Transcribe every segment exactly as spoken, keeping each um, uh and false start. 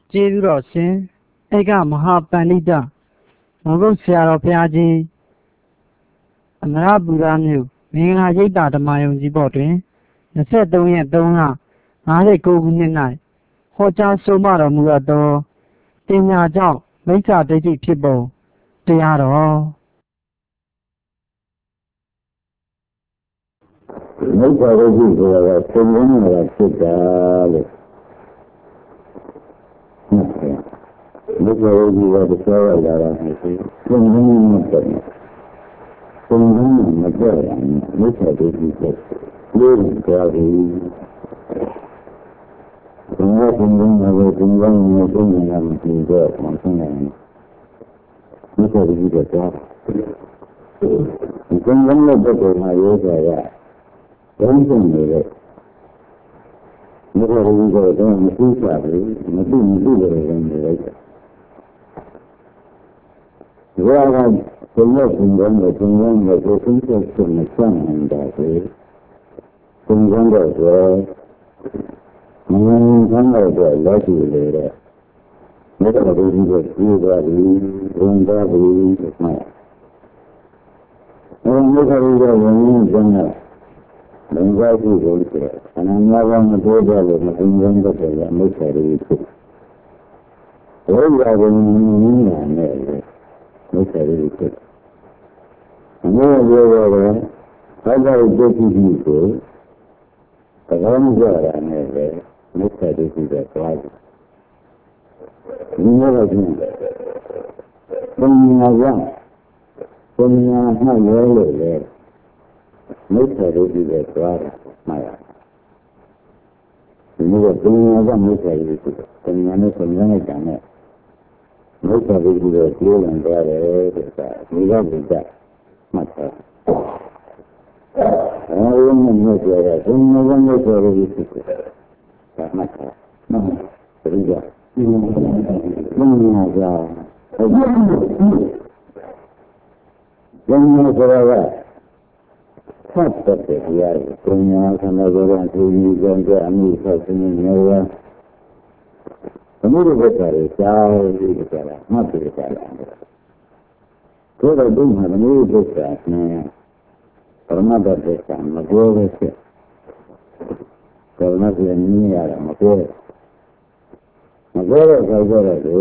ကျေးဇူးတော်ရှင်ဧကမဟာပန္နိတမောဂုတ်ဆရာတော်ဘုရားကြီးအမရပူရမြို့မင်္ဂလာရိပ်သာဓမ္မယုံကြီးဘော်တွင်ยี่สิบสามရက်သုံးလห้าสิบเก้าခုနှစ်၌ဟောကြားဆုံးမတော်မူအပ်သောပညာကြောင့်မိစ္ဆာဒိဋ္ဌိဖြစ်ပုံတရားတော်မိစ္ဆာဒိဋ္ဌိဆိုတာကသင်္ကန်းမှာဖြစ်တာလို့မိစ္ဆာဒိဋ္ဌိကတရားရလာတာမရှိသင်္ကန်းမှာတက်တယ်သင်္ကန်းမှာမတက်ရင်မိစ္ဆာဒိဋ္ဌိဖြစ်လို့ကြောက်ပြီးဘုရားသင်္ကန်းမှာသင်္ကန်းမှာသုံးနေရမှာဒီတော့မဆုံးနိုင်ဘူးမိစ္ဆာဒိဋ္ဌိကကြောက်သင်္ကန်းနဲ့တက်တယ်မှာရောကြရဘုန်းကြီးတွေလည်းမတော်ဘူးကတော့မသိကြဘူးမသိမသိတယ်လည်းနေလိုက်တာဒီကဘုရားသင်္ကန်းနဲ့သင်္ကန်းနဲ့ကိုယ်သိတဲ့စိတ်နဲ့ဆန့်နေတာပဲသင်္ကန်းတော့ဆိုမင်းကန်းတော့လက်ရှိလေတဲ့မတော်ဘူးကိုပြေးသွားပြီဝင်သွားပြီမှအဲမတော်ဘူးတော့ဝင်နေကြတယ်ဘုရားရှိခိုးတယ်အနန္တဘာမပြောကြလို့မအင်းရင်းတော့တယ်မိစ္ဆာတွေဖြစ်ဘုရားကနည်းနာနဲ့မိစ္ဆာတွေဖြစ်အမေပြောတော့ဘာသာဒုက္ခကြီးကိုတရားမကြရနဲ့ပဲမိစ္ဆာတွေဖြစ်တဲ့သွားတယ်ဒီလိုပဲရှိတယ်ဘုရားကဘုရားမှရောလို့လေမိစ္ဆာဒိဋ္ဌိပဲသွားတာမှားရတယ်ဒီလိုကဘုရားကမိစ္ဆာဒိဋ္ဌိကိုဘုရားနဲ့ဘုရားနဲ့တန်တဲ့မိစ္ဆာဒိဋ္ဌိကိုကျိုးလန်သွားတယ်ဆိုတာဒီကဘုရားမှတ်ထားအဲဒီမှာမြတ်စွာဘုရားကဘုရားကမိစ္ဆာဒိဋ္ဌိကိုသာမှတ်ထားနော်ဒီကဘုရားကဘုရားဘုရားဆိုတာကဖတ်တဲ့တရားကိုဉာဏ်ဆန္ဒကြတဲ့သူကြီးကံကအမှုဆက်စင်းနေရဘုရားဘုရားရဲ့ရှားပြီးကြတာမှတ်ပြီးကြတာတို့တော့ဘုရားဘုရားဘုရားနဲ့ပရမတ္တသစ္စာမပြောဘဲဖြစ်ပရမတ္တရဲ့နည်းရတာမပြောမပြောတော့ကြောက်ကြတယ်ဘု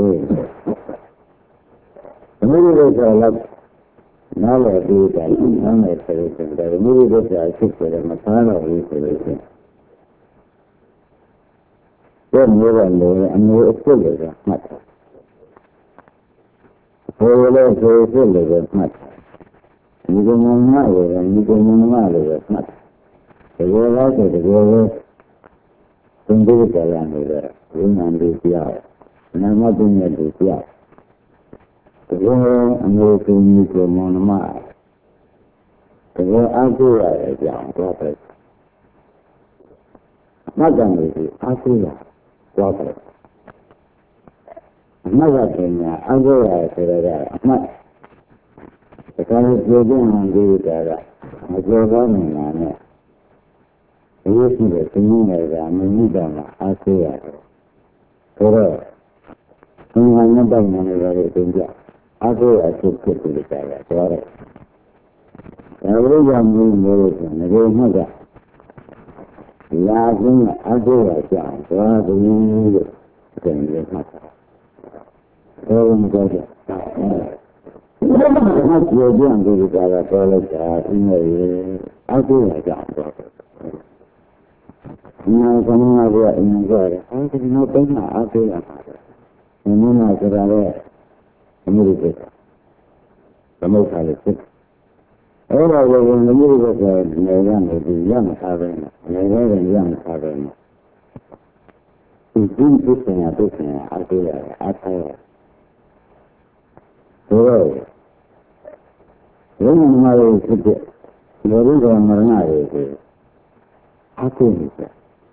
ရားဘုရားလောက်နားလည်ပြီးတယ်နားလည်ဆိုတဲ့ဒါမျိုးတွေကြာဖြစ်တယ်မသားတော့ဘူးဆိုလို့ရှိရင်ဒီမျိုးကလည်းအမျိုးအစ်စ်တွေကမှတ်တယ်ဘယ်လိုဆိုဖြစ်လဲမှတ်တယ်ဒီကနေ့မှလည်းဒီကနေ့မှလည်းမှတ်တယ်ဒီလိုလားဆိုဒီလိုလဲသင်္ကေတကြရတယ်ဝိညာဉ်တွေကြားနာမပညာတွေကြားတကယ်အမျိုးကိုမျိုးကိုမောင်နှမတကယ်အားကိုးရတဲ့အကြောင်းတော့ပဲမှတ်တယ်လို့အားကိုးရတော့ပဲအမှတ်ရတယ်ညာအားကိုးရဆိုတော့အမှတ်တကယ်ပြောကြမှန်ကြီးတာကမပြောကောင်းနေတာနဲ့ဒီလိုရှိတဲ့သင်္ကေတကမမြင့်တာအားကိုးရတယ်ဆိုတော့သင်္ခါနဲ့တိုင်နေတယ်သင်ကြအကူအဖြစ်ဖြစ်ပြီးကြတာသွားတယ်။ဒါလိုကြောင့်မျိုးမျိုးဆိုငရေမှတ်ကလာခြင်းအကူအကြောင်းသွားတယ်လို့ပြန်ရမှတ်တာ။ဘယ်လိုကြောက်ကြ။ဘာမှမပြောကြဘူးဒီကရာပေါ်လိုက်တာအင်းရဲ့အကူအကြောင်းသွားတယ်။နာကမနာကအင်းကြတယ်။အဲဒီနောက်ပိုင်းမှာအကူရပါတယ်။ဒီမှာဆိုတာလေအမှုတွေသမုဋ္ဌာလည်းဖြစ်အဲ့ဒါကိုလည်းအမှုတွေကနေရမယ်ဒီရမထားပဲနဲ့နေလည်းရမထားပဲနဲ့ဒီဒီပြည့်စုံရပြည့်စုံရအားကိုးရအားထားရဆိုတော့ဘုရားမှာလည်းဖြစ်တဲ့လောဘကမရဏရဲ့အားကိုးနေတယ်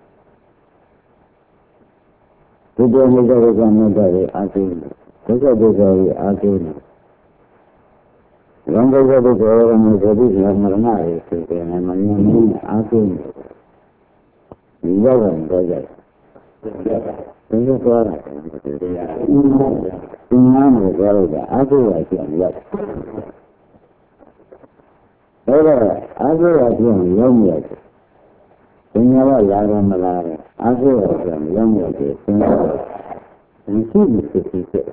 ဒီလိုမျိုးကြတဲ့ကံနဲ့တဲ့အားကိုးနေဒုက္ခဒုက္ခရဲ့အားကိုးနေရံဒုက္ခဒုက္ခရဲ့မသတိကမရဏရဲ့ဆိုတဲ့မမြင်မင်းအားကိုးနေဒီရောက်တော့တော့ကြတယ်ဒီလိုပြောတာဒီနာမကိုပြောလိုက်တာအကုသိုလ်ဖြစ်ရောက်ဒါတော့အကုသိုလ်ဖြစ်ရောက်ရောက်ဒီညာကလာတယ်မလားအကုသိုလ်ဖြစ်ရောက်ရောက်တယ်သင်တော့မရှိဘူးဖြစ်ဖြစ်ဒီ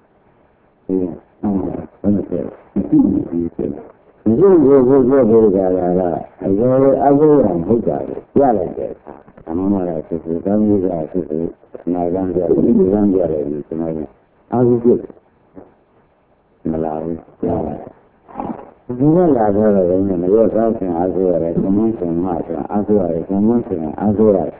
အမှန်ပဲမရှိဘူးဖြစ်ဖြစ်ဒီလိုကိုပြောပြောကြတာကအရောအကုသိုလ်ဟုတ်တာကိုပြလိုက်တယ်အမှန်မှလည်းဖြစ်ဖြစ်ကောင်းကြီးကဖြစ်ဖြစ်နိုင်ကြတယ်ဒီကံကြတယ်ဒီကျွန်တော်အာဟုဖြစ်မလားဘူးဒီကလာတော့လည်းမရောကောင်းခြင်းအာဟုရတယ်ဘုံမဆုံးမှဆိုအာဟုရတယ်ဘုံမဆုံးအာဟုရတယ်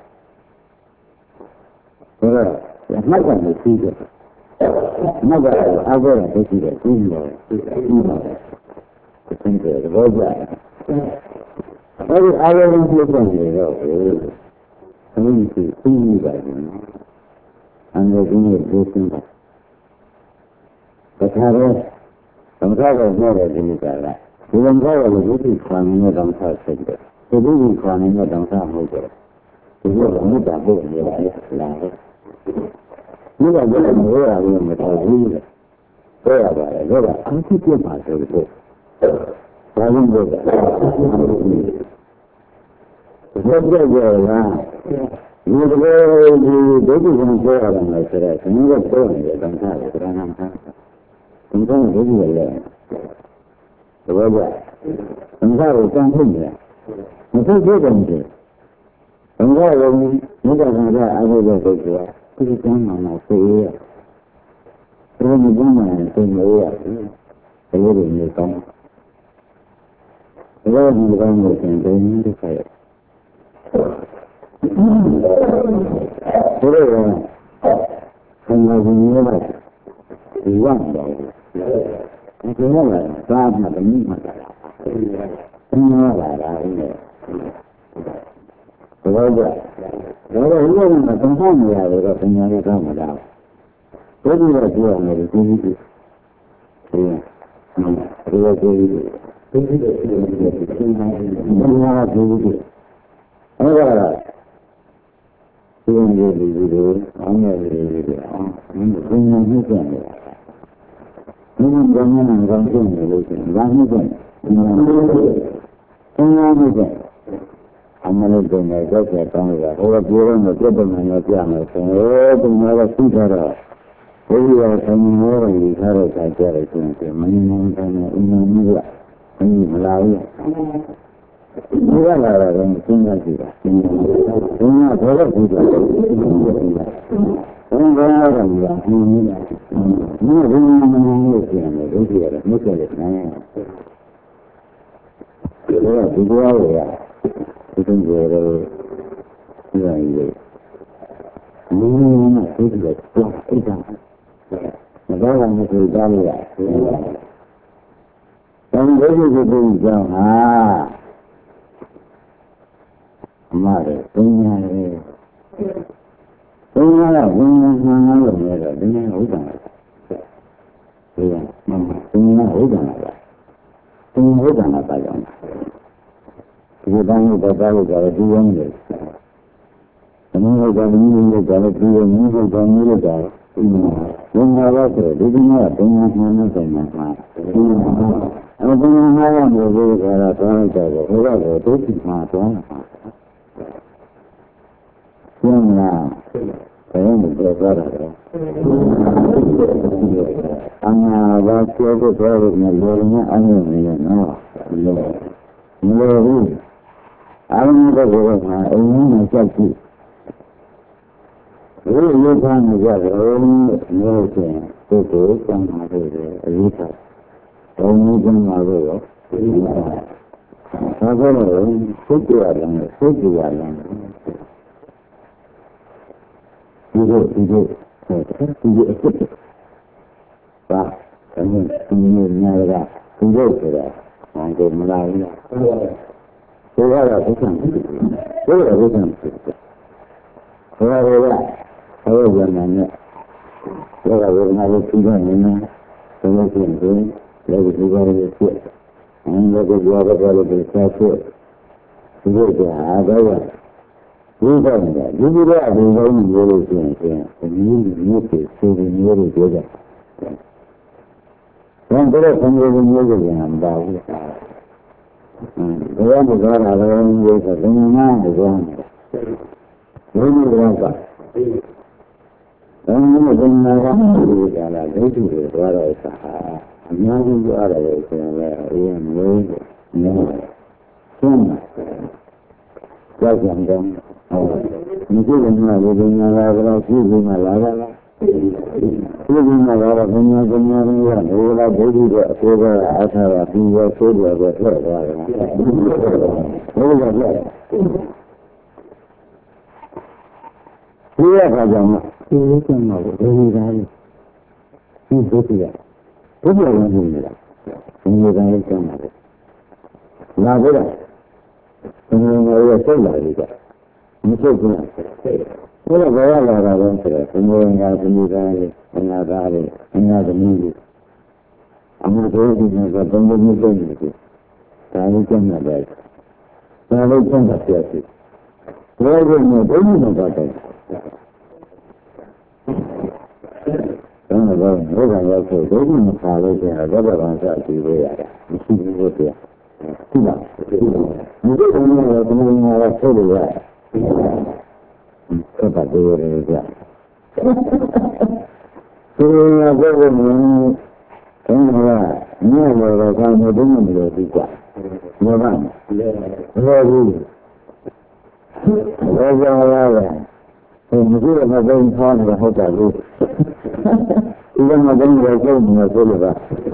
ဒါတော့မှတ်တယ်ပြီးတယ်မှတ်တယ်အာဟုရတယ်ပြီးတယ်ပြီးတယ်ပြီးတယ်သင်တယ်ဘောကြအဲဒီအာရုံပြုပုံတွေတော့ဘုန်းကြီးသိပြီးပါတယ်နော်အန္တရာယ်ကြီးကိုသိနေတာတခါတော့သမထကိုပြောတယ်ဒီလိုကလားဒီလိုပြောရလို့ဒီခွန်နဲ့သမထဆက်တယ်ဒီလိုခွန်နဲ့သမထဟုတ်တယ်ဒီလိုကမြတ်တာပို့နေတယ်လားဒီကဘယ်လိုမျိုးရလို့မတော်ဘူးလေပြောရပါတယ်ဒါကအဖြစ်ပြပါဆိုလို့ဘာလို့ပြောတာဘယ်လိုပြောလဲဒီလိုဒီဒုက္ခကိုပြောရမှာဆိုတော့ဒီလိုပြောနေတယ်တန်ခါတယ်ဗရဏမသာဒီကောဒုက္ခလည်းဒါပဲတန်ခါကိုတန်ဖို့ရတယ်မသိသေးတယ်တန်ခါကမြတ်စွာဘုရားအားထုတ်တဲ့ပုဂ္ဂိုလ်ကဒီကံမှာတော့သိရဘယ်လိုမှမသိလို့ရတယ်ဘယ်လိုနေကောင်းဘယ်လိုဒီကောင်းလို့သင်တယ်ဒီခါရဘယ်လိုလဲဆံဃာကြီးမျိုးပါဒီဝမ်းတော်ဒီကနေ့ကသာမှတမိမှတာသင်ရလာတာလေဘောကြတော့ဒီလိုမှသင်ဆောင်နေရတယ်တော့ပညာရေးကောင်းမှာလားဘယ်လိုလဲပြောရမလဲဒီဒီဒီဒီလိုဒီဒီဒီဒီဒီဒီဒီဒီဒီဒီဒီအဲ့ဒါဒီလိုဒီလိုအောင်ရည်ဒီလိုအောင်ဘယ်လိုမျိုးကြံလဲဒီလိုဘယ်မှာငေါင်းကျနေလို့ရှိရင်ဘာမှမဖြစ်ဘူး။ဘယ်လိုမျိုးကြံအမှန်လို့ပြန်ရတော့ပြန်ကောင်းလို့ဟိုကပြောတော့မပြတ်တယ်မှလည်းပြမယ်ဆိုရင်ဒီမှာကသိကြတော့ဘုရားဆံမောရီထားတဲ့အခါကျတော့ရှင်မင်းမင်းကနေအင်းမင်းကမလာဘူး။ဒီကလာတော့စဉ်းစားကြည့်တာ။ဒီကဘယ်လိုကြည့်ကြလဲ။ဘယ်လိုလဲ။ဘယ်လိုလဲ။ဒီလိုဘယ်လိုလဲပြန်တယ်ဒုတိယကမြတ်တယ်နိုင်။ဒီလိုဒီလိုရဒီလိုကြတော့ဒီလိုလေ။မင်းမသိတယ်တော့အိတ်တာ။မတော်ကမရှိသားလို့ရ။တန်ဖိုးကိုကိုကြောင့်ဟာအမရပညာရေပညာကဝိညာဉ်မှန်လို့ရတော့ဒီနေ့ဟုတ်တယ်ဒီကမမပညာဟုတ်တယ်လားပညာဟုတ်တယ်လားကြောင့်ဒီတိုင်းတော့ပါလို့ကြတယ်ဒီရင်လေအမှန်တော့ဒီနေ့လည်းကြတယ်ဒီရင်မျိုးတော့မျိုးလို့ကြတယ်ဒီမှာဘုရားတော်ဆိုဒီနေ့ကပညာမှန်လို့ပြန်မှာအဘိဓမ္မာရမျိုးကိုကတော့တောင်းကြတယ်ဘုရားကိုဒုတိယမှာတောင်းတာကျင်းလာဘယ်လိုပြောကြတာလဲအညာဘာပြောဖို့ပြောလို့မလိုရင်အငြင်းနေနော်မလိုဘူးအမှန်တော့ဘုရားကအင်းနဲ့ကြောက်ကြည့်ဒီရုပ်ခန်းကြတယ်မျိုးချင်းပုဂ္ဂိုလ်ကံမှာတယ်အရေးထားဘုံမျိုးကံမှာတော့ဒါဆိုတော့စိတ်ကြရတယ်စိတ်ကြရတယ်ဒီလိုဒီလိုဒီလိုအစ်စ်ပါအင်းဒီနေ့ညရကဒီလိုဆိုတာဟောတယ်မလားဘူးဆိုတော့ဘုရားဆိုတော့ဘုရားဘုရားဆိုတော့ဘုရားဘုရားဝေဒနာနဲ့ဘုရားဝေဒနာကိုသိနေနေတယ်ဘုရားရှင်ကလည်းဒီလိုပဲဖြစ်အင်းလည်းကြောက်ကြတယ်လို့ပြောဖြစ်ဒီလိုကအားတော့ဒီတော့ဒီလိုတော့ဒီလိုမျိုးလို့ဆိုရင်ဒီမျိုးကိုဆိုပြီးမျိုးလို့ပြောကြတယ်။ဘယ်တော့ဘယ်လိုမျိုးကိုပြန်မပါဘူး။ဘယ်လိုကြောတာလဲမျိုးဆိုဘယ်မှမကြောဘူး။ဘယ်လိုကြောတာ။ဘယ်လိုဘယ်မှာကဒီကလာဒုတိယတွေသွားတော့စာအများကြီးကြရတယ်ဆိုရင်လည်းအရင်မျိုးမျိုးဆုံးမှာကြောက်ကြတယ်။မကြည့်ရင်လည်းဒီညာလာတော့ကြည့်ပြီးမှလာတာလားကြည့်ပြီးမှလာတော့ဘယ်ညာဘယ်ညာလဲဟိုလာဒုတိယအဆိုးကအထာရပြီးရဆိုးတယ်ပဲထွက်သွားတယ်ဘယ်လိုလဲဒီရခါကြောင့်ဒီလိုကျမှဘယ်လိုလဲဒီဒုတိယဒုတိယဝင်နေလားဒီလိုကလည်းကျမှတယ်လာပြီလားဒီလိုမျိုးဆက်လာပြီကမချုပ်ဘူးလားဘယ်လိုဘယ်ရလာတာလဲဆိုတော့ဒီလိုငါဒီလိုကလည်းငါသားလေးငါသမီးလေးအမှုတော်ဒီနေ့ကဘယ်လိုမျိုးလုပ်နေလဲဒါလေးကျမှတယ်ဒါလေးကျမှပြည့်စုံဘယ်လိုမျိုးဘယ်လိုမျိုးပါတယ်ဒါနဲ့တော့ဘုရားရောက်ဆိုဒုက္ခမခါလို့ကျတော့ဘယ်ကောင်စကြည့်ရတာမရှိဘူးလို့ပြောဒီမှာဒီလိုမျိုးတော့ဘယ်လိုမျိုးဆက်လို့ရဆက်ပါတယ်ရကြဒီလိုမျိုးဘယ်လိုမျိုးအဲ့ဒါညောတော့ကောင်းတဲ့ဘုံမျိုးဒီကဘောပါဘောဘူးဘောကြောင်ရတယ်ဒီမျိုးကဘယ်လိုဖောင်းနေဟုတ်တယ်လို့ဒီကမှာဘယ်လိုလုပ်နေလဲဆိုလို့ပါ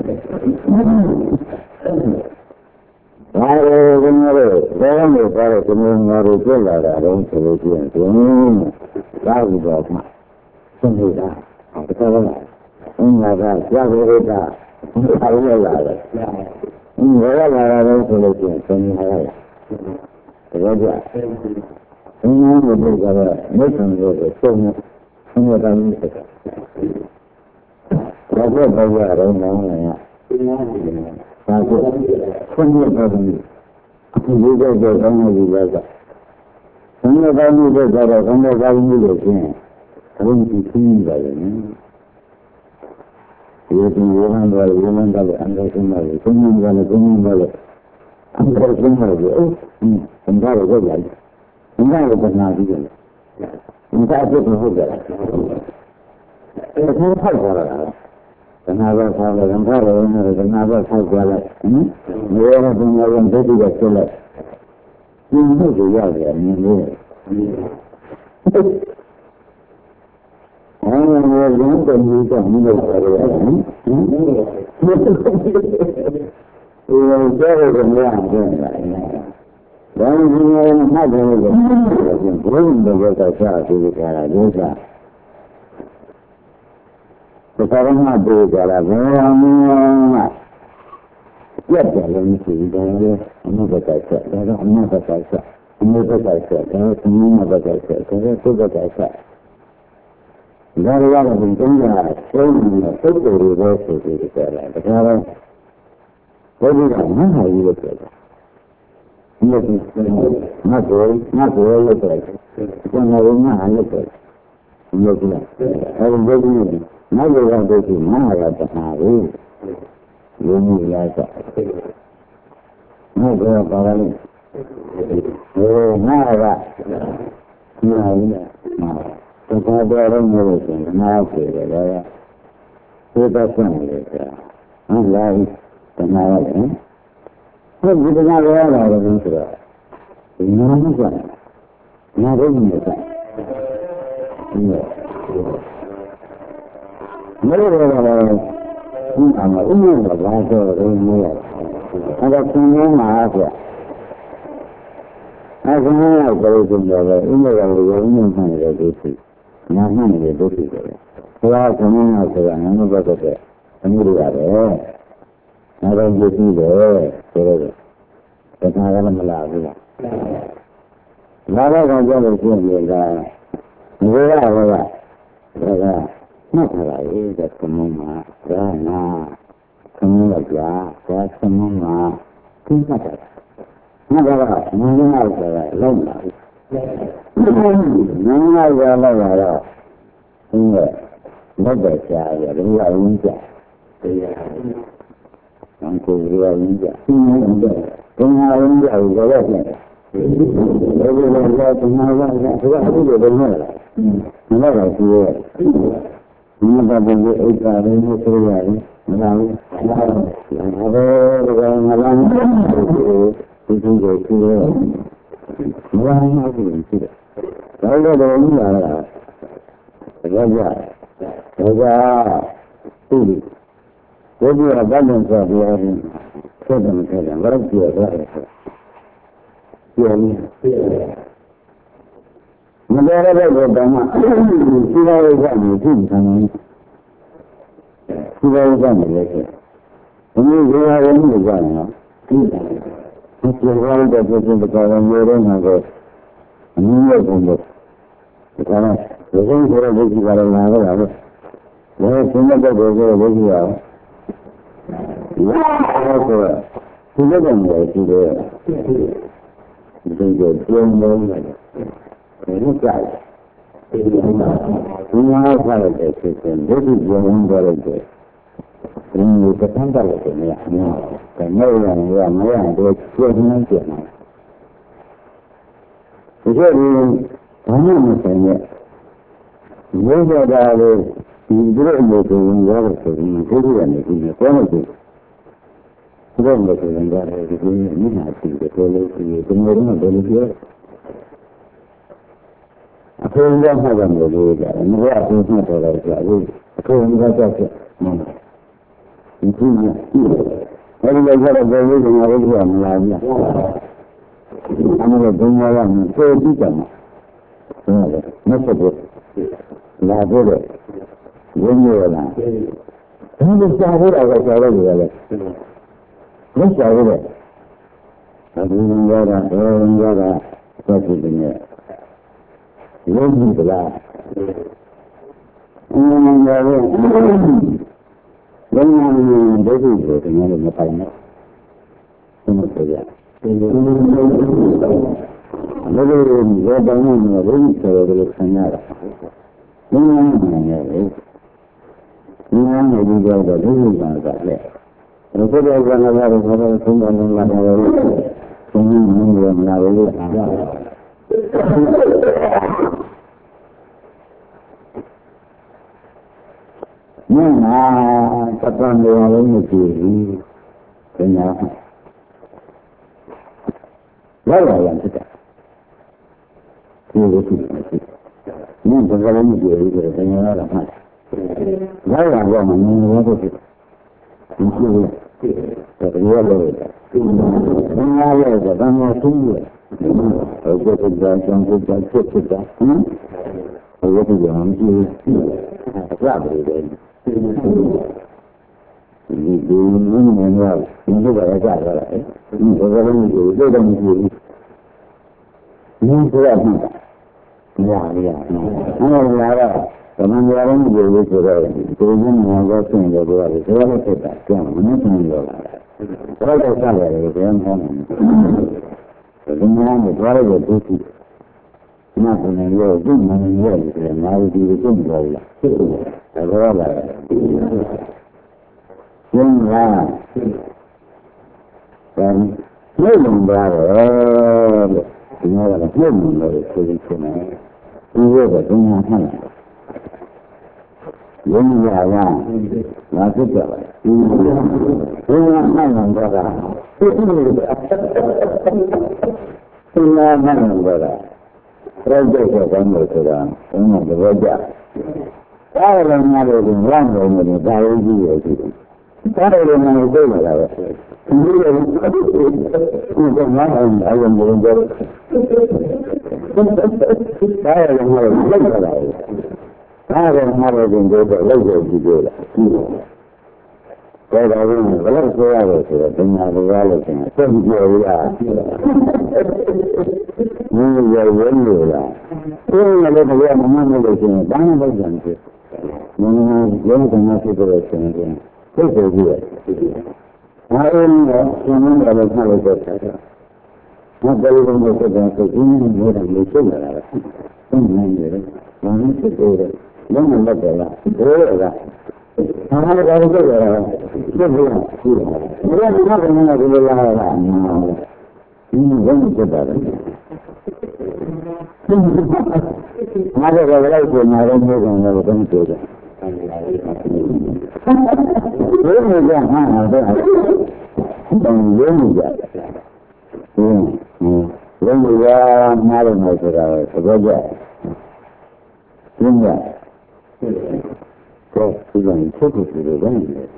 ဘာလို့ဒီလိုလဲဘယ်လိုလဲဆိုတော့ဒီမျိုးငါတို့ပြလာတာတော့ဆိုလို့ရှိရင်ဒီသာဝိတော်မှာသင်နေတာတကယ်လို့အင်းငါကကြာကိုရတာအားလုံးလာတယ်အင်းဘာလာတာလဲဆိုလို့ရှိရင်သင်နေရတာတကယ်ကြအင်းငါတို့ကတော့မိတ်ဆွေတို့ဆုံးနေဆင်းရဲတာမျိုးဖြစ်တယ်ဘာလို့ဘာရတော့မောင်းနေရဘာလို့ခွင့်ရတော့ဒီလိုကြောက်ကြောက်ကောင်းနေပြီလားဆင်းရဲတာမျိုးတွေကတော့ဆင်းရဲတာမျိုးတွေရှင်းဘုန်းကြီးသိနေပါလေနော်ဒီလိုဝမ်းတော်ဝမ်းတော်အန်တော်ဆုံးပါလေဘုန်းကြီးကလည်းဘုန်းကြီးကလည်းအန်တော်ဆုံးပါလေအိုးဘုန်းကြီးကတော့ကြိုက်တယ်ဘုန်းကြီးကနာပြီးတယ်ဘုန်းကြီးအဖြစ်ဟုတ်တယ်အဲ့ဒါကိုဖောက်ကြတာကနာဘဖောက်တယ်ကံဖောက်တယ်ကနာဘဖောက်ကြလိုက်ဟင်မေရဘုံရောဒုတိယဆက်လိုက်ဒီလိုကိုရတယ်မြင်လို့အဲ့ဒါကိုလုံးတယ်ကြီးကမြင်လို့ရတယ်ဟင်ဒီလိုကြားရတဲ့များတယ်ဘာလို့ဒီလိုမှတ်တယ်လို့ဘုန်းတော်ကစားပြီးကြတာဒုစရသက္ကရမတို့ကြတာဘယ်မှာပြတ်တယ်လို့မရှိဘူးဒါလည်းအမှုပက္ခဆက်ဒါတော့အမှုပက္ခဆက်အမှုပက္ခဆက်ဒါတော့အမှုပက္ခဆက်ဒါတော့သုပက္ခဆက်ဒါရရတဲ့ဘုံတုံးကဆုံးနေတဲ့သုတ်တော်တွေပဲဆိုပြီးကြတာဒါကြတော့ဘုရားကမဟာကြီးလို့ပြောတာဒီလိုငါတို့ငါတို့လို့ပြောတယ်ကျွန်တော်ငါလို့ပြောတယ်ဒီလိုကအဲဒီဘုရားနောက်ရတဲ့ဒီမဟာရတနာကိုယုံကြည်ရတာနောက်တော့ပါလာလို့ဟိုမဟာရနာဦးနဲ့တော့ဘာပြောရမလို့ဆိုရင်နားပြေတယ်လေသိတဲ့ဆန့်လေကဟုတ်လားတနာရတယ်ဟုတ်ဒီတနာရရတာလည်းဆိုတော့ဒီနားမကွာနားတော့မကွာဒီမလို့တော့လည်းဒီအမှဥစ္စာဘာဆိုတော့မျိုးရတယ်အဲ့ဒါသင်္ကေတမှာဆိုအဲ့ဒါကဘယ်လိုဆိုတော့ဥစ္စာကလည်းရုံးနေမှလည်းဒုတိယနာမှလည်းဒုတိယပဲဘုရားကမင်းကဆိုတာငါတို့ဘက်ကအမှုတွေရတယ်နာတော့ကြည့်ပြီးတယ်ဆိုတော့တခါကလည်းမလာဘူးလားလာတော့ကြောက်လို့ရှိရင်ကဘုရားကဒါကမှတ်ထားပါလေတဲ့ခမုံမှာဒါနာခမုံကကြာဒါခမုံမှာသိမှတ်တာမှတ်တာကမင်းကဆိုတာလုံးလာ Nắng ngay ra là là đó, nhưng mà nó để xa rồi đúng là những cái thì anh cô ra những cái cái hai những cái rồi đó này, bây giờ là cái hai là cái cái gì đó nữa, nó là cái gì, nhưng mà bây giờ cái cái này nó sẽ là nó là nó là nó là cái cái gì kia, nó là cái gì đó là đúng là cái gì cái gì cái gì là bao nhiêu giờ thì cái gì cái gì rất nhiều rồi nhiều mà đây là cái đó mà khi nào ra mình tin thằng khi nào ra mình cái mình cứ ra mình ra nó cái cái ra cái cái cái cái người đó mà cái nhiều cũng được cái này cái cái cái cái cái cái là cái là cái cái cái cái cái cái cái cái Wow, thì nó là người thì được, thì được chuyên môn này, thì nó chạy, thì nó phải là cái cái cái rất là chuyên môn rồi đấy, thì người ta tham gia cái này, cái này là là mấy anh tôi chuyên môn chuyện này, thì cái gì không là một cái này, nếu như là thì rất nhiều cái người ta phải mình thấy cái này thì nó có một cái Không được thì làm ra thì những hạt thì tôi lấy thì tôi muốn là tôi lấy trước. Không ra hai lần rồi thì nó ra thì nó trở lại trở đi. Không ra cho chuyện. Thì khi mà bây giờ ra là tôi lấy thì nó lấy làm làm nha. Anh là tôi nói làm tôi chỉ chẳng. Nó sẽ được. Là tôi được. Giống như là không được sao thế nào phải sao đâu rồi. Rất sợ đấy. Tapi enggak ada, enggak ada sepertinya. Lebih belah. Enggak ada. Jangan jadi itu dengan apa-apa. Semua saja. Lalu dia bangun lagi saya bersenyap. Ini ini ini juga ada juga ada. Rồi cái đây là là là không là là là không không là là nhưng mà tập đoàn đều là một chuyện cái nào rất là làm tất cả nhiều cái chuyện nhưng mà cái một chuyện thì cái nào là phải rất là lo mà nhưng mà có chuyện Itu terlihatเลยนั่งเลยก็นั่งทุ่งเลยเอาไปจัดการจัดการจัดการเอาไปจัดการที่ราบเลยนี่ดูนี่มันว่ามันก็ได้จ้าอะไรนี่ก็ต้องอยู่ด้วยกันอยู่นี่คืออะไรนี่อะไรนี่อะไรKaman yaran juga sudah, tujuan mengajar sendiri dua hari, dua hari kita, yang mana sendiri dua hari. Kalau kita lihat itu yang mana, sebenarnya dua hari itu, nak mengajar, tu mengajar, mari diri tu mengajar. Kalau ada, yang lain, dan belum berada, tinggal ada belum berada di sana, itu betul mana. Yang lain, masih ada. Yang mana berada? Yang mana berada? Raja kamu sudah, kamu berada. Kalau orang ada di mana ini, tahu dia itu. Kalau orang ada di mana, dia itu mana yang berada? Kalau orang ada di mana? Ada ada yang juga lagi juga. Kalau orang kalau saya ada dengan orang lain, saya juga. Ini jadi ini lah. Ini ada dia mana lagi, mana lagi. Ini yang kita masih berusaha. Itu dia. Hari ini semua ada hal itu. Not very long ago, the union made a little some men did it. One to do it. Then I looked at that. There that. I had a very good one. We have nothing in it to rely on now. You won't get better. I don't know what I did, I don't know what I was going to do. Really, yeah, I don't really get it. When we are married, I said, I was in that. So, we're going to take it to the wind.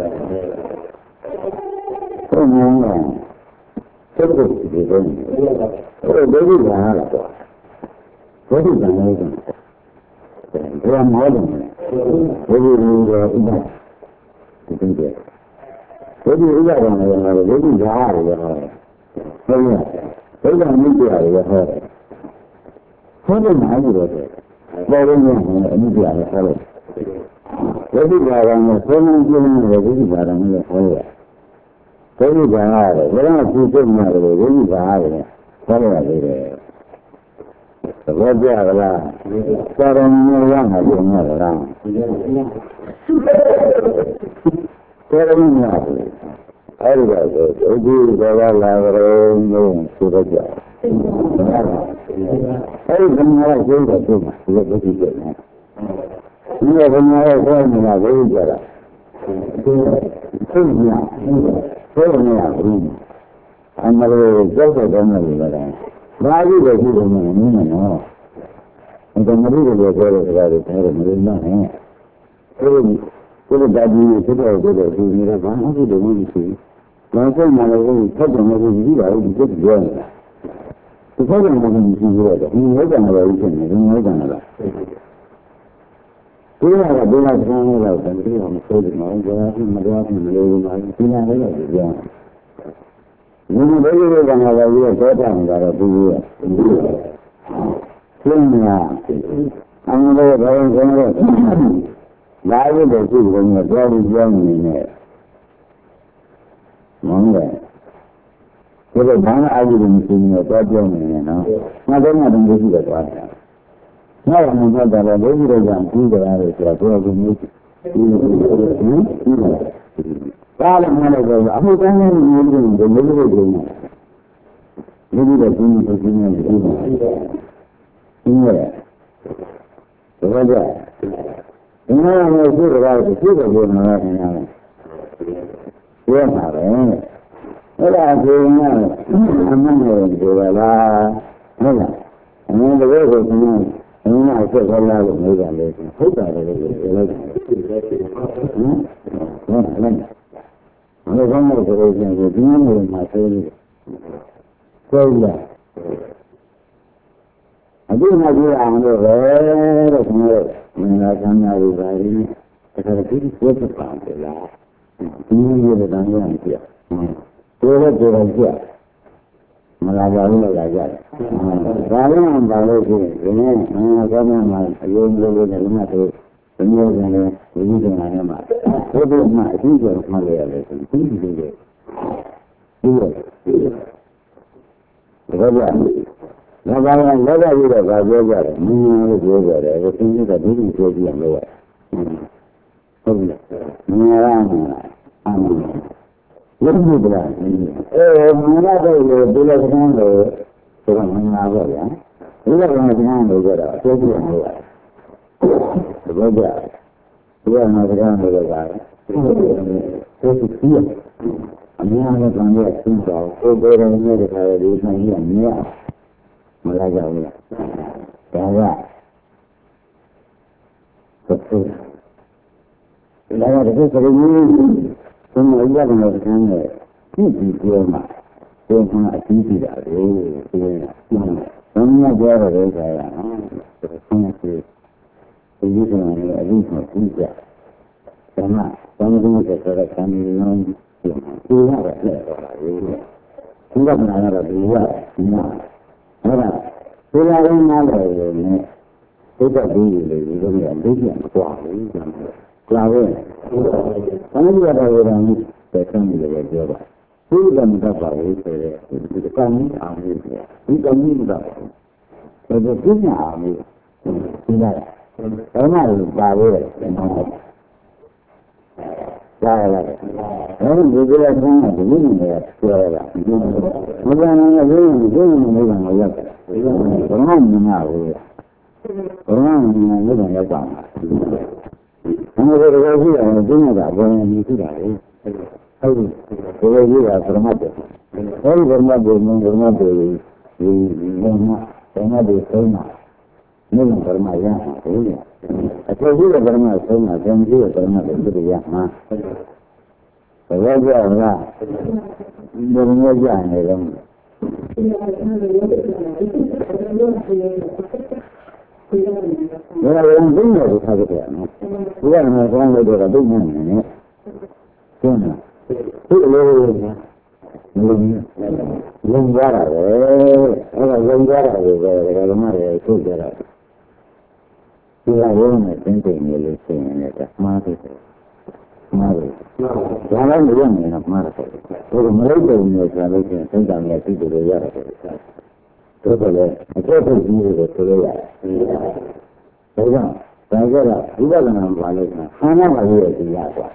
Oh, no. Take it to the wind. Oh, baby, I have a thought. What is amazing? They are more than that. What do you do that? You can get. What do you do that on the other? What do you do that? Oh, yeah. They don't need to have a heart. What do you do with it? Well, they don't need to have a heart. What do you do on the phone? You don't know what you do on the phone. What do you do on it? They don't do good matter. What do you do on it? What do you do? The word is that there are no one of them around. There are no I was a good level to the job. I don't know what to do. What did you do? You have another one in a very good. I'm a little better than the why do you do the money? And the money will go to the money. So that you put out the money, I want to do the money. One thing I will put them over the I will get going. The problem is you know that you know that you know that. We have a big family of them, we have a soldier, my God, my God, my lady, my God. You know, very well, when I was a daughter, that I do it. I'm very, very, very. Why would they do when you're very young in there? Monday. So the man I didn't see me a daughter, you know. Now, they're not in this water. Now, I'm not that I'm very, very young, too, that I was a daughter. All of my girls, I'm not going to do the middle. Maybe the thing is in the so what's that? You know, I'm going to do about the people doing right now. You're not, eh? What I'm doing now, I'm not going to do that. And then the way was, you know, and then I said, well, I was maybe I'm making. Who's that? Hmm? I was one of the reasons that you know my favorite. So, yeah. I did not do I know where of more when I come out of writing. I had a pretty swift account of that. You know that I'm here. So, what did I get? Malaga, like that. Rather than Balaji, you know, I'm going to go to the matter. The more than the reason I am at. What is my teacher of my realization? Please do it. Do it. Rabbi, Rabbi, Rabbi, Rabbi, me, Rabbi, everything is a big baby on the way. Okay. What do you do? Oh, my mother will do like a handle. So I'm not going to do that. I'm not going to do that. So I'm not going the good guy. We are not going to the guy. So to feel. I'm not going to get things out. So good and medical, it is not here. Yeah. Malaga. That's so, I have to say, you some of the other kind of people, my so my people that they, some of the others are, some of you can at least not do that. Some are, some of them are coming along, you have a letter. You have another way, no. However, we are in another way. It's a big, very ambitious quality. Flower. Some of the other way, the family will go back. Who done the body? The coming army. Who coming the so the king army. I'm not body. I'm the good one of the women there. I'm going to do it. I'm now. I'm living at home. I'm going to go here and do that when you do that. Oh, the way you are from mother. All the mother, the mother, the mother, so much. Living for my young. I told you about my son, I don't do it for another little young man. The way you are that, you're no young. Well, I don't think that it's a good we are not going to do a big money in it. Soon. Young Yara, young Yara, the mother, two Yara. You are young, I think, in the listing in it. Mother. Mother. I am the young enough mother. For the Malaysia in your translation, sometimes I think the Yara. Totally, I can't believe it to the Yara. So, I got a, he doesn't have one. I never hear the Yara.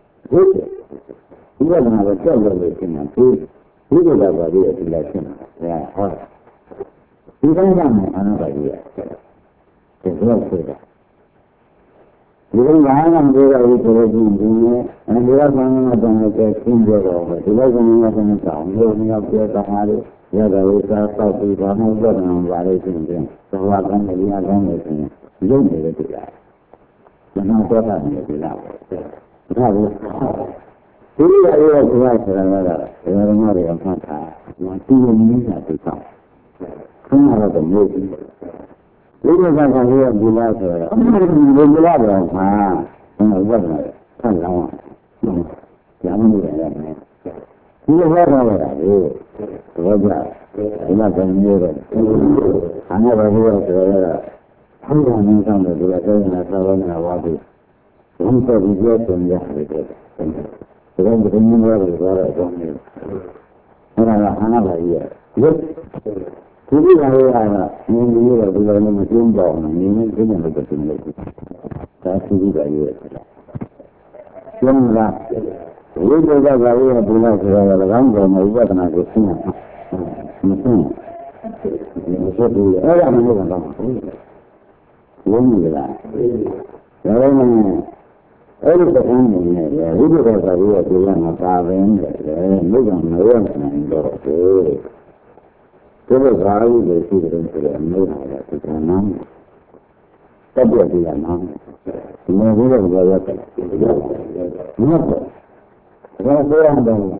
He doesn't have a celebration and food. He doesn't have a real election. Yeah, all. He doesn't have another year. It's not fair. You don't have to do it, and you are going to make a finger over. You are going to make a sound. You are going to get a hard. You are going to start talking about how good and what is in them. So, what can you are going to do? You don't need to do that. You're not going to do that. That is who are you to write for another? You are not a contact. You are two minutes to come. Come out of the movie. We don't have a real delight. I'm not even a delight. Ah, no, what? Come on. I'm not doing that, man. You have all that. What's that? I'm not going to do it. I never hear it. I'm going to come to the other and I saw when I walk it. One thought we get from yesterday. So then the new is what I don't know. And I have a year. Look. To be a in the year of the machine bomb, and you didn't look at it. That's to be a year. Young last. We do that by way of the life of the Rambo, and I got an Agostina. Machine. You should be all I'm moving on. Young last. Every person in there, we do that by way of the young father in there, and we don't know anything about it. So the value they see the incident made that to the non. That will be a non. No, we don't go up. No. Well, they are the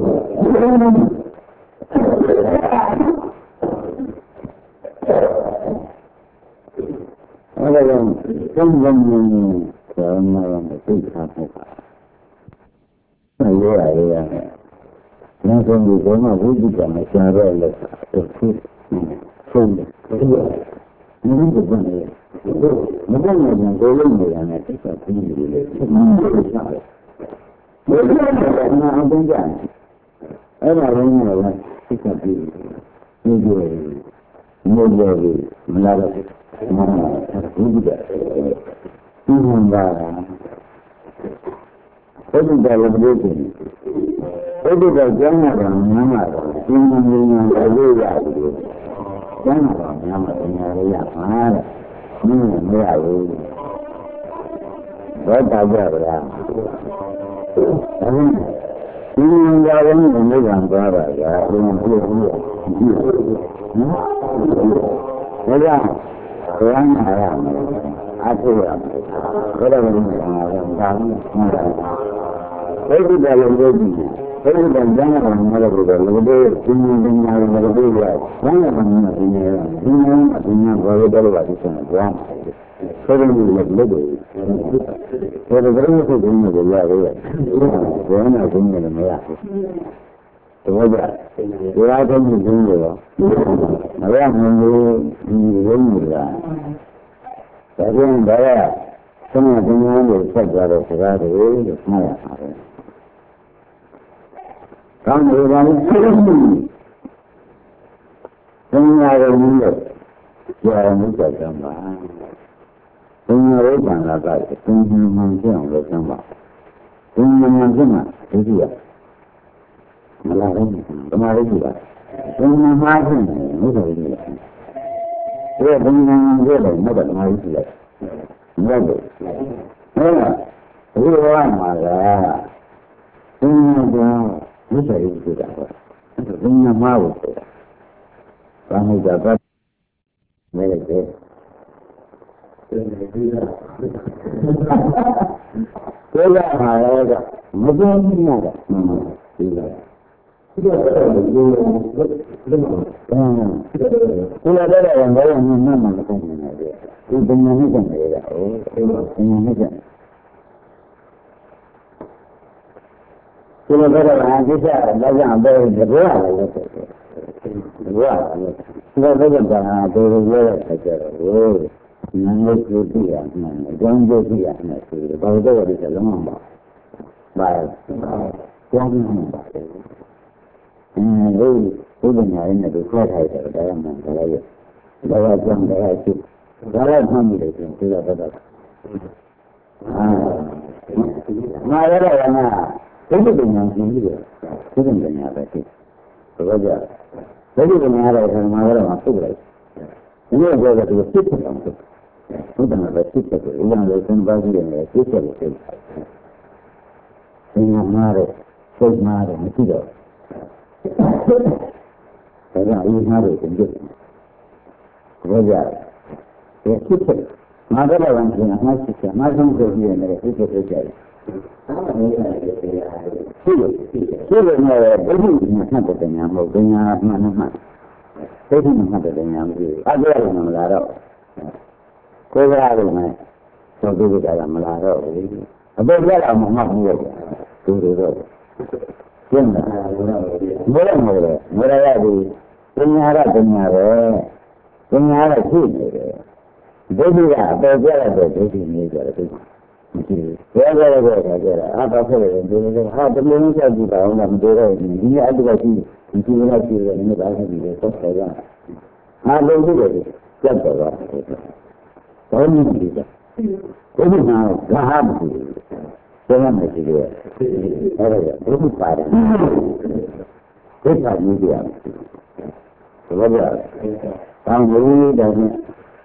other than someone on the street happened. Yeah, yeah. Not only they know who did them, I can roll it. Food. Food. No, the one here. The one of them go in there and I think that's easy. No, I don't get it. I don't know what it's a big. Maybe, maybe, maybe, maybe, even that. Every day of living. Every day, Janara, Yamara, Yamara, Yamara, Janara, Yamara, Yamara, Yamara, what are you around? I mean, you are in the middle of the other, you are in the middle of the other. I am. I feel whatever every day I'm living. Every day I'm young and whatever the little bit, singing out of the big one of them in there, singing, I think I'm very better like this on the ground. Suddenly, like liberty. So the very little thing of the level, then I think in the miracle. So what's that? You're out of the window. I am in the window. Again, there, some of the men will check that out of the way, it's not a ကောင်းတယ်ဗျာသင်ညာရင်းလို့ကြာမှုကြောင့်ပါသင်ညာရေးကံလာကသင်ညာမှန်ပြအောင်လုပ်စမ်းပါသင်ညာမှန်ပြမှာဒုတိယမလာဘူးဓမ္မရေးပါသင်ညာမှားခြင်းဘုရားရေးတယ်ဒီသင်ညာရေးတယ်မဟုတ်ဓမ္မရေးရှိတယ်မဟုတ်ဘူးဟုတ်လားဒီဘဝမှာကသင်ညာကြောင့်ဘုရားရေးဆိုတာဟုတ်သင်ညာမှားဘူးဆိုတာဘာမှကြပါမဲလေတဲ့ဒီကဘုရားမှာလည်းမပြောဘူးနော်ဒီကဒီကတော့ဒီလိုဒီလိုတဲ့ရင်ဘာလို့မှမမလုပ်နိုင်လဲဒီပညာနဲ့ကြံနေတာဟိုပညာနဲ့ကြံဒီလိုတဲ့ဟာကိစ္စတော့ကြောင့်ဘယ်ဘယ်လိုလဲလို့ဆိုတယ်ဘယ်လိုလဲဒီလိုတဲ့ကဟာတို့ရိုးရဲကြတယ်ဟိုနာမည်ကိုကြည့်ရမယ်အကြောင်းကိုကြည့်ရမယ်ဆိုတော့ဘာလို့တော့ဒီစလုံးမှာပါကြောင်းမှာပါတယ်အဲဒီဘုရားညာရဲ့တို့ခေါ်ထားတယ်ဒါမှမဟုတ်လည်းဘာဝကြောင့်လည်းရှိဒါလည်းမှတ်မိတယ်ဆိုတော့ဒါတော့အာမာရရနာဘုရားညာကြည့်ပြီးတော့ဘုရားညာပဲရှိဘာကြောင့်ဘုရားညာရဲ့ဓမ္မရမှာပုတ်လိုက်ဒီလိုပြောတဲ့သူစစ်တယ်အောင်ဘုရားပဲစစ်တယ်ကိုအရင်ကသင်ပါကြည့်ရတယ်စစ်တယ်ကိုစစ်တယ်ဉာဏ်မှားတယ်စိတ်မှားတယ်မရှိတော့ဒါကြောင့်အရင်မှားတယ်ကိုကြည့်တယ်ဘုရားရဲ့စစ်တယ်မာဒလဝန်ကြီးအမှားစစ်တယ်မာဆုံးကိုကြည့်ရတယ်စစ်တယ်ဖြစ်ကြတယ်အဲ့ဒါမျိုးရတယ်တရားရှိတယ်ရှိတယ်ရှိတယ်နဲ့ဘုရားညာမှတ်တဲ့ညာမဟုတ်ဘညာမှန်မှန်သိသိမှတ်တဲ့ညာမဟုတ်အကြရတယ်မလားတော့ကိုယ်ကလည်းမယ်ဆိုပြီးကြတာမလားတော့ဘူးအပေပြတာမှမဟုတ်ဘူးသူတို့တော့ကျင်းတာဘယ်လိုမလဲမရရဘူးပညာရပညာပဲပညာရရှိနေတယ်ဒိဋ္ဌိကအပေပြရတဲ့ဒိဋ္ဌိမျိုးကြတယ်မရှိဘူးဘယ်လိုလဲဆိုတော့အာတော့ဖြစ်တယ်ဒီလိုဟာတမျိုးချက်ကြည့်ပါအောင်လားမတွေ့တော့ဘူးဒီနေ့အတူတူကြည့်ဒီလိုလိုက်ကြည့်တယ်နည်းပါးကြည့်တယ်တော့ဆက်ရဟာလုံးကြည့်တယ်ကြက်တော့ဘာလို့ဒီလိုလဲဘုရားကဟာဘူးကျေနပ်မယ်ဒီလိုအဲ့ဒါဘုရားပါတယ်ဘုရားကြီးကြတယ်ဘုရားတောင်းလို့တယ်ဒီ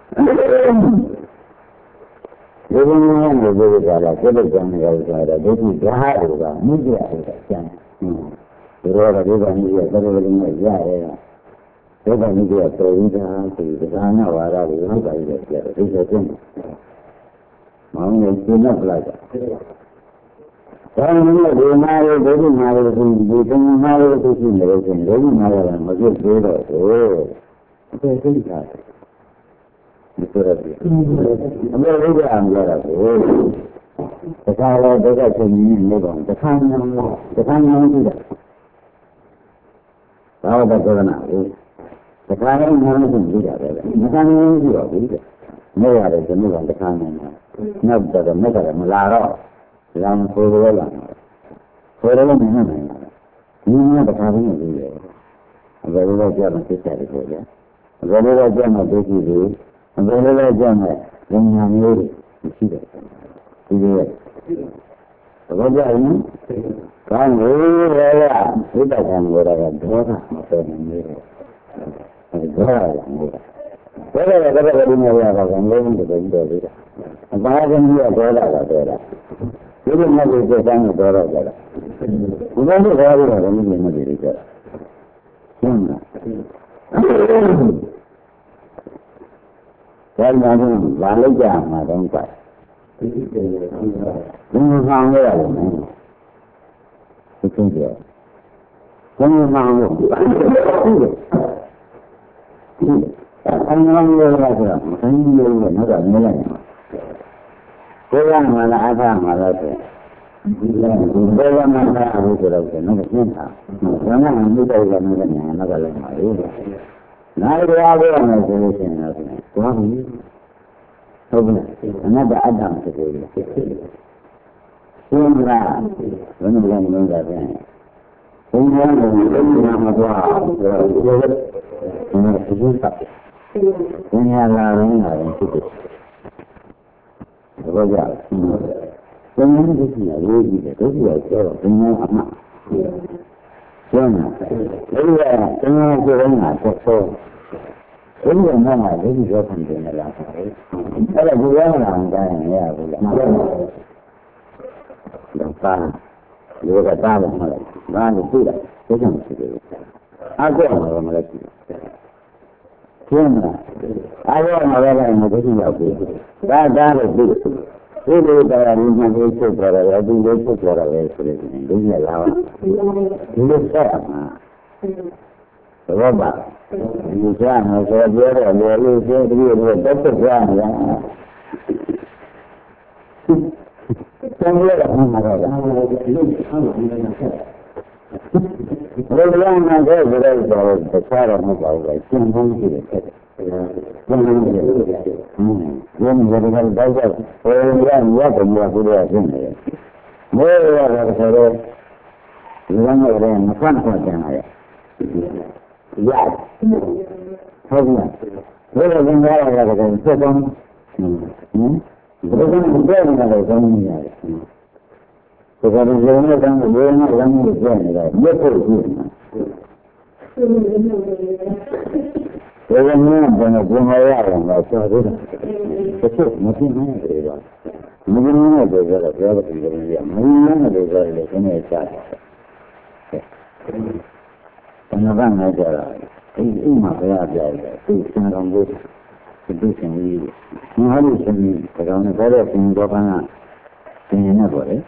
လိုမျိုးနဲ့ပြောကြတာစိတ်ကြံနေကြတာဒုတိယဓာတ်တွေကမြင့်ကြတယ်ကျန်ဒီလိုတော့ဒီကနေ့ရတဲ့လိုမျိုးရရဲဒီကနေ့ကတော်ရင်းသားဆိုဒီဒါနဝါဒတွေဟုတ်ပါရဲ့ကျတော့ဒီလိုကျင်းမောင်ရဲ့ရှင်းတော့လိုက်တာဒါမှမဟုတ်ဒီမှာရေဒုတိယမှာရေဒီကနေ့မှာရေသူရှိနေလို့ရှိရင်ဒုတိယမှာရေမပြည့်သေးတော့ဘူးအဲ့ဒါသိတာဒီလိုရတယ်အမေရိကအများတာကိုတခါတော့တခါချင်းကြီးနေတော့တခါညောင်းတခါညောင်းကြည့်တာဘာဝတ္တကနာကိုတခါတော့ညောင်းကြည့်တာပဲမကမ်းကြည့်တော့ဘူးမဲ့ရတယ်ဒီနေ့ကတခါညောင်းနောက်တော့မဲ့တယ်မလာတော့လမ်းဆိုးရောလာဆိုတော့မနေနိုင်ဘူးဒီနေ့တခါပဲနေပြီအဘယ်လိုကြောက်မှသိတယ်ကိုလေအဘယ်လိုကြောက်မှသိကြည့်ဘူးဘယ်လိုလဲကြောက်မဲ့ဉာဏ်မျိုးတွေရှိတယ်ဒီလိုဘာကြောင့်လဲကောင်းလို့ရရဘုဒ္ဓကံကိုရကဒေါသမပေါ်နေနေတယ်အဲဒေါရကမျိုးဒေါရကတည်းကဒီမျိုးရတာကလုံးဝတည်းတော်သေးတယ်အပါဒင်းကြီးကဒေါရကဒေါရဒီလိုမျိုးကိုစမ်းဒေါရကြတာဒီလိုမျိုးဒေါရကလည်းမနေကြတာဟုတ်လားဒါမှမဟုတ်ဘာလို့ကြာမှာတော့ပါဒီကိစ္စကိုဘယ်လိုဆောင်ရရလဲဒီကိစ္စကိုဘယ်လိုဆောင်ရလဲအမှန်လို့ရတာဆိုတော့ဘယ်လိုလဲတော့မလိုက်ဘူးကိုယ်ကမှလည်းအထာမှလည်းဆိုဒီလိုဘယ်လိုမှမအားဘူးဆိုတော့လည်းတော့ရှင်းတာဘာမှမလုပ်တော့လည်းမလုပ်နိုင်တော့လည်းမဟုတ်ဘူးနာရီရားပြောရမယ်ဆိုလို့ရှိရင်တော့ဘာမှဟုတ်ကဲ့အနတ္တအတ္တဆိုပြီးရှင်းလားဘယ်လိုလဲမလို့တာပြန်ဘုရားကလည်းနာမသွားဆိုတော့ဒီလိုပဲဒီလိုပတ်ဘုရားလာရင်လာရင်ဖြစ်တယ်ဘောကြဘုရားဒုက္ခရရေးကြည့်တယ်ဒုက္ခရကျတော့ဘုရားအမှကျမ်းအဲဒီကဘုရားကိုယ်တိုင်ကဆက်ဆောအဲဒီကမှလည်းဒီလိုဖန်တယ်လားဆိုတော့အဲ့ဒါဘုရားလာအောင်တိုင်းရရဘူးလားတော့ပါလူကတားလို့မလားဘာလို့ပြတာသိကြမှာဖြစ်တယ်အားကောင်းတယ်မလားကျင်းလားအားကောင်းတယ်လည်းမသိရောက်ဘူးဒါဒါလို့ပြဒီလိုတရားရင်းမှသိချုပ်ကြတယ်ဒီလိုချုပ်ကြတယ်ဆိုရင်ဒီရလာဒီလိုဆက်မှာဘောပါဒီကြာမှာဆိုပြောတယ်လေလို့ပြောဒီလိုတော့တက်ကြရမှာသံဃာကမှာတော့ဒါလည်းဒီလိုဆောင်းနေနေတာဆက်ဘယ်လိုမှလည်းဒီလိုတော့တခြားတော့မဟုတ်ဘူးကျင်းသုံးကြည့်တယ်ဆက်ကျင်းသုံးကြည့်တယ်ဟင်းဒီလိုကတော့တော့ဟိုရရရတယ်မြတ်ဘုရားရှင်းနေတယ်မေးရတာဆိုတော့ဒီကနေ့လည်းမဆန့်ခွင့်ကြတယ်ရဟုတ်ပြီဘယ်လိုလဲရတာကစက်ဆုံးဟင်ဘယ်လိုလဲဘယ်လိုလဲကောင်းနေရတယ်ဒီကနေ့လည်းလည်းကောင်းတယ်ဘယ်နဲ့လမ်းကိုကျနေတယ်မြတ်ဖို့ကြည့်နေတာဘယ်လိုလဲဘယ်လိုဘယ်မှာရတယ်လဲဆိုတော့တစ်ခုမသိနိုင်တယ်တော့မင်းနဲ့ပြောကြတော့ပြောတယ်ဒီလိုမျိုးမင်းနဲ့ပြောကြတယ်ခင်းနေချတယ်ဘယ်မှာငါကြတာအိမ်အိမ်မှာဘယ်ရပြတယ်သူစံတော်ကိုသူရှင်ကြီးငါတို့ရှင်ကြီးကောင်နဲ့ပြောတဲ့ရှင်တော်ကရှင်နေတော့လေ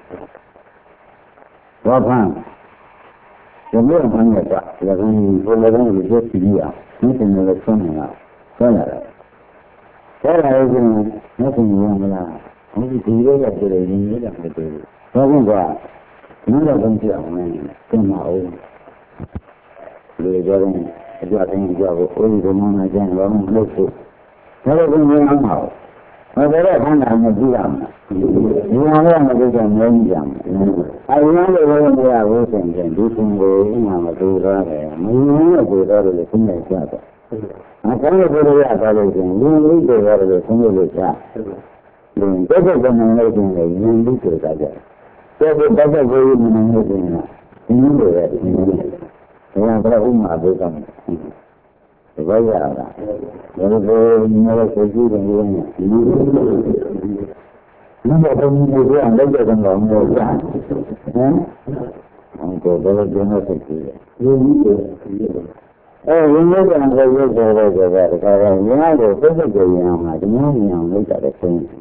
တော့ဖန်ဒီလိုမှန်းရတာလည်းဘယ်လိုလဲဘယ်လိုလဲကြည့်ရအောင်ဒီနေ့လည်းဆုံးနေတာဆွဲလာတာဆွဲလာလို့ရှင်မဆုံးရမလားဒီဒီလိုရပြတယ်ဒီလိုရပြတယ်ဘာလို့ကနည်းတော့ကောင်းကြအောင်လဲသင်ပါဦးလူကြတယ်အကြတိုင်းကြဖို့အိုးဒီကမှန်းကြတယ်ဘာမှမလုပ်ဘူးဒါလည်းဘယ်လိုမှမဟုတ်ဘူးဘယ်တော့ခန္ဓာမကြည့်ရမှာဒီမှာလည်းမကြည့်ကြမလို့ကြမှာအရင်ကလည်းဘယ်လိုရဘူးဆိုရင်ဒီသင်ကိုဥမာမတူတော့တယ်မင်းနဲ့ကိုတော့လည်းသိနေကြတယ်အကောင်းတဲ့ဘုရားကလည်းရှင်လူလူတွေတော့လည်းသိနေလို့ကြာဒီတက်တဲ့ကံနဲ့လည်းရှင်လည်းလူလူတွေကြတယ်တက်တဲ့တက်တဲ့ကိုမနေလို့ရှင်လားဒီလိုပဲဒီလိုပဲဒါကလည်းဥမာဘုရားဒီဘက်ရတာဘယ်လိုလဲမျိုးကိုကြည့်တယ်လို့ဒီလိုလူတော်ဘုံမျိုးကလည်းလက်တဲ့ကောင်မျိုးကြာဟမ်အဲ့ဒါလည်းကျင်းတဲ့ဖြစ်တယ်လူကြီးတွေအဲဝိညာဉ်ကလည်းရုပ်ပေါ်တော့ကြတာဒါကလည်းဉာဏ်ကိုသိသိကြရင်မှာဒီမျိုးဉာဏ်လောက်တာဆင်းတယ်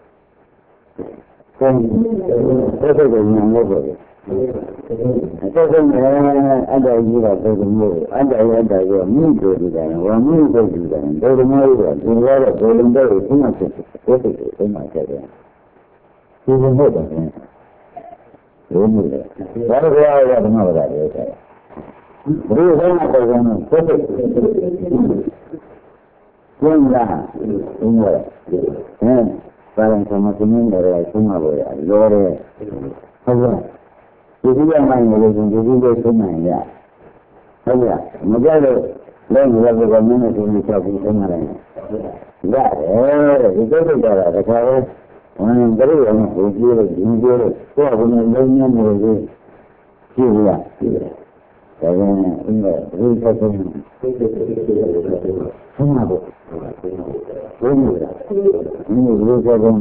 ဆင်းသိသိကြရင်လောက်တယ်အဲ့ဒါကအတ္တကြီးကဘယ်လိုမျိုးအတ္တရတ္တရောမြင့်တို့ဒီတိုင်းဝါမြင့်တို့ဒီတိုင်းဘယ်လိုမျိုးလဲဒီရတဲ့ဘယ်လိုတော့သိမှဖြစ်တယ်သိသိသိမှဖြစ်တယ်ဒီလိုမျိုးတော့ဘယ်လိုလဲဘာလို့ပြောရတာမဟုတ်လားဒီကဘယ်လိုလဲတော့ဘယ်လိုလဲသိသိကျင်းလာဘုရားဟမ်ဘာလို့ဆိုမှသင်နေတယ်ဆုံးမလို့ရလောတယ်ဟုတ်ကဲ့ဒီလိုမှမလို့ဒီလိုကိုဆုံးနိုင်ရဟုတ်ကဲ့မကြလို့လည်းဒီလိုကမင်းနဲ့ဒီလိုချက်ပြီးဆုံးနိုင်ရတယ်ဒီလိုတော့တာတခါတော့ဝန်တရိယာနဲ့ကိုကြည့်လို့ဒီလိုလို့ကိုယ်ကဘယ်လိုလုံးညံ့နေလဲကြည့်ရဒါကြောင့်အင်းကဒီချက်ဆုံးဆုံးမှာပေါ့ဘယ်လိုလဲဒီလိုချက်ဆုံး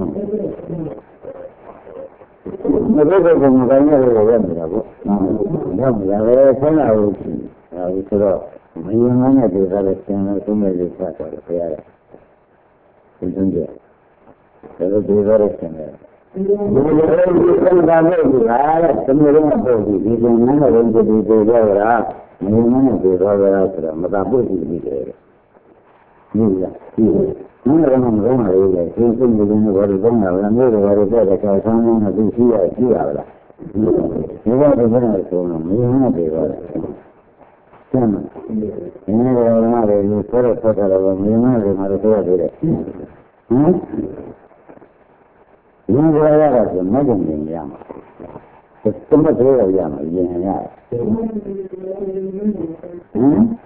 မဘယ်တော့မှမတိုင်းရလို့ရနေတာပေါ့။ရောက်လာတယ်ဆန်းလာလို့အဲဒီဆိုတော့မယုံမှန်းတဲ့ဒေသလည်းဆင်းလို့သုံးမယ်လို့ဆက်တော့ပြရတယ်။ဒီလိုကြတယ်။ဒါလိုဒေသလည်းဆင်းတယ်။ဒီလိုလည်းဒီကံကလည်းဒီဟာလည်းသမီးတို့ပို့ပြီးဒီကံနဲ့လည်းဒီဒီတွေကြောတာမယုံမှန်းတဲ့ဒေသကဆိုတော့မသာပို့ကြည့်နေတယ်။ဒီလားဒီနည်းလည်းမလုံးပါဘူးလေဒီစိတ်ကလေးတွေဘာလို့ကောင်းတာလဲမျိုးတွေဘာလို့တဲ့တဲ့ဆောင်းဆောင်းနဲ့သိရှိရကြည့်ရလားဒီကတော့ဘယ်နဲ့ဆိုတော့မင်းနဲ့ပြောတာကျမ်းနည်းလည်းတော့လည်းဒီဆိုတော့ဆက်တယ်မင်းနဲ့လည်းမလို့ပြောရတယ်ဟမ်ဒီလိုရတာဆိုမကြုံနေရမှာ怎么这样嘛？一样呀。嗯。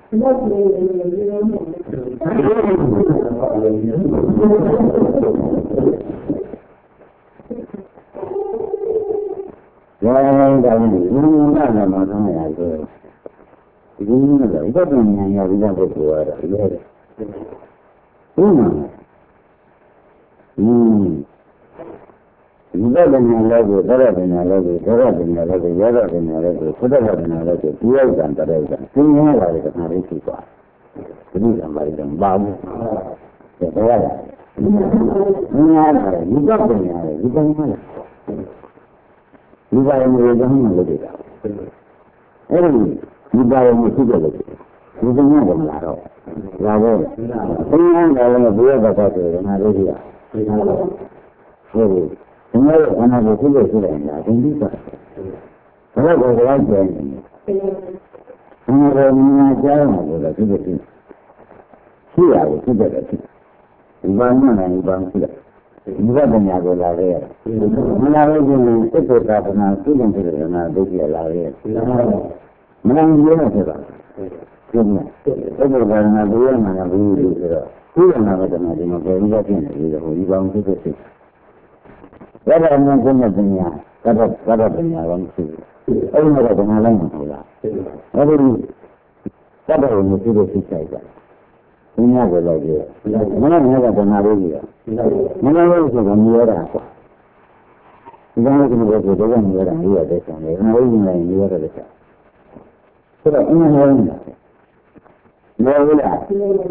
原来你你那什么东西啊？是，你那个一个东西要比较不多的，一个，嗯，嗯。一个人呢来个，多少人呢来个，多少人呢来个，多少人呢来个，多少人呢来个，第二站多少站，今天来个他没去过，实际上把这种八五，也不要来，人家来一个人来，一个人来，一个人有什么问题的？哎，一个人有几个问题？一个人怎么来着？来个，今天来了不要把他说人家都去了，是。人家有那个这个是人家真厉害，后来我给他讲，人家说人家家人我的这个是，是啊，我是这个是，一般人呢一般是的，一个人家都来了，人家就是这个啥子呢，这种这个人呢都是来了，没人约了是吧？是不是？这个人呢不约嘛，那不约就是了，不约那个什么什么，给人家进来以后，一般是这是。我在那真的怎样？我在我在怎样？我们是，哎，那个怎么弄好了？我这里，我在我们这个是谁的？人家过来的，我那那个在哪里的？我那个是我们约的，你看我这个是这个约的，约的上的，那我应该约的上，是吧？应该约的，约了。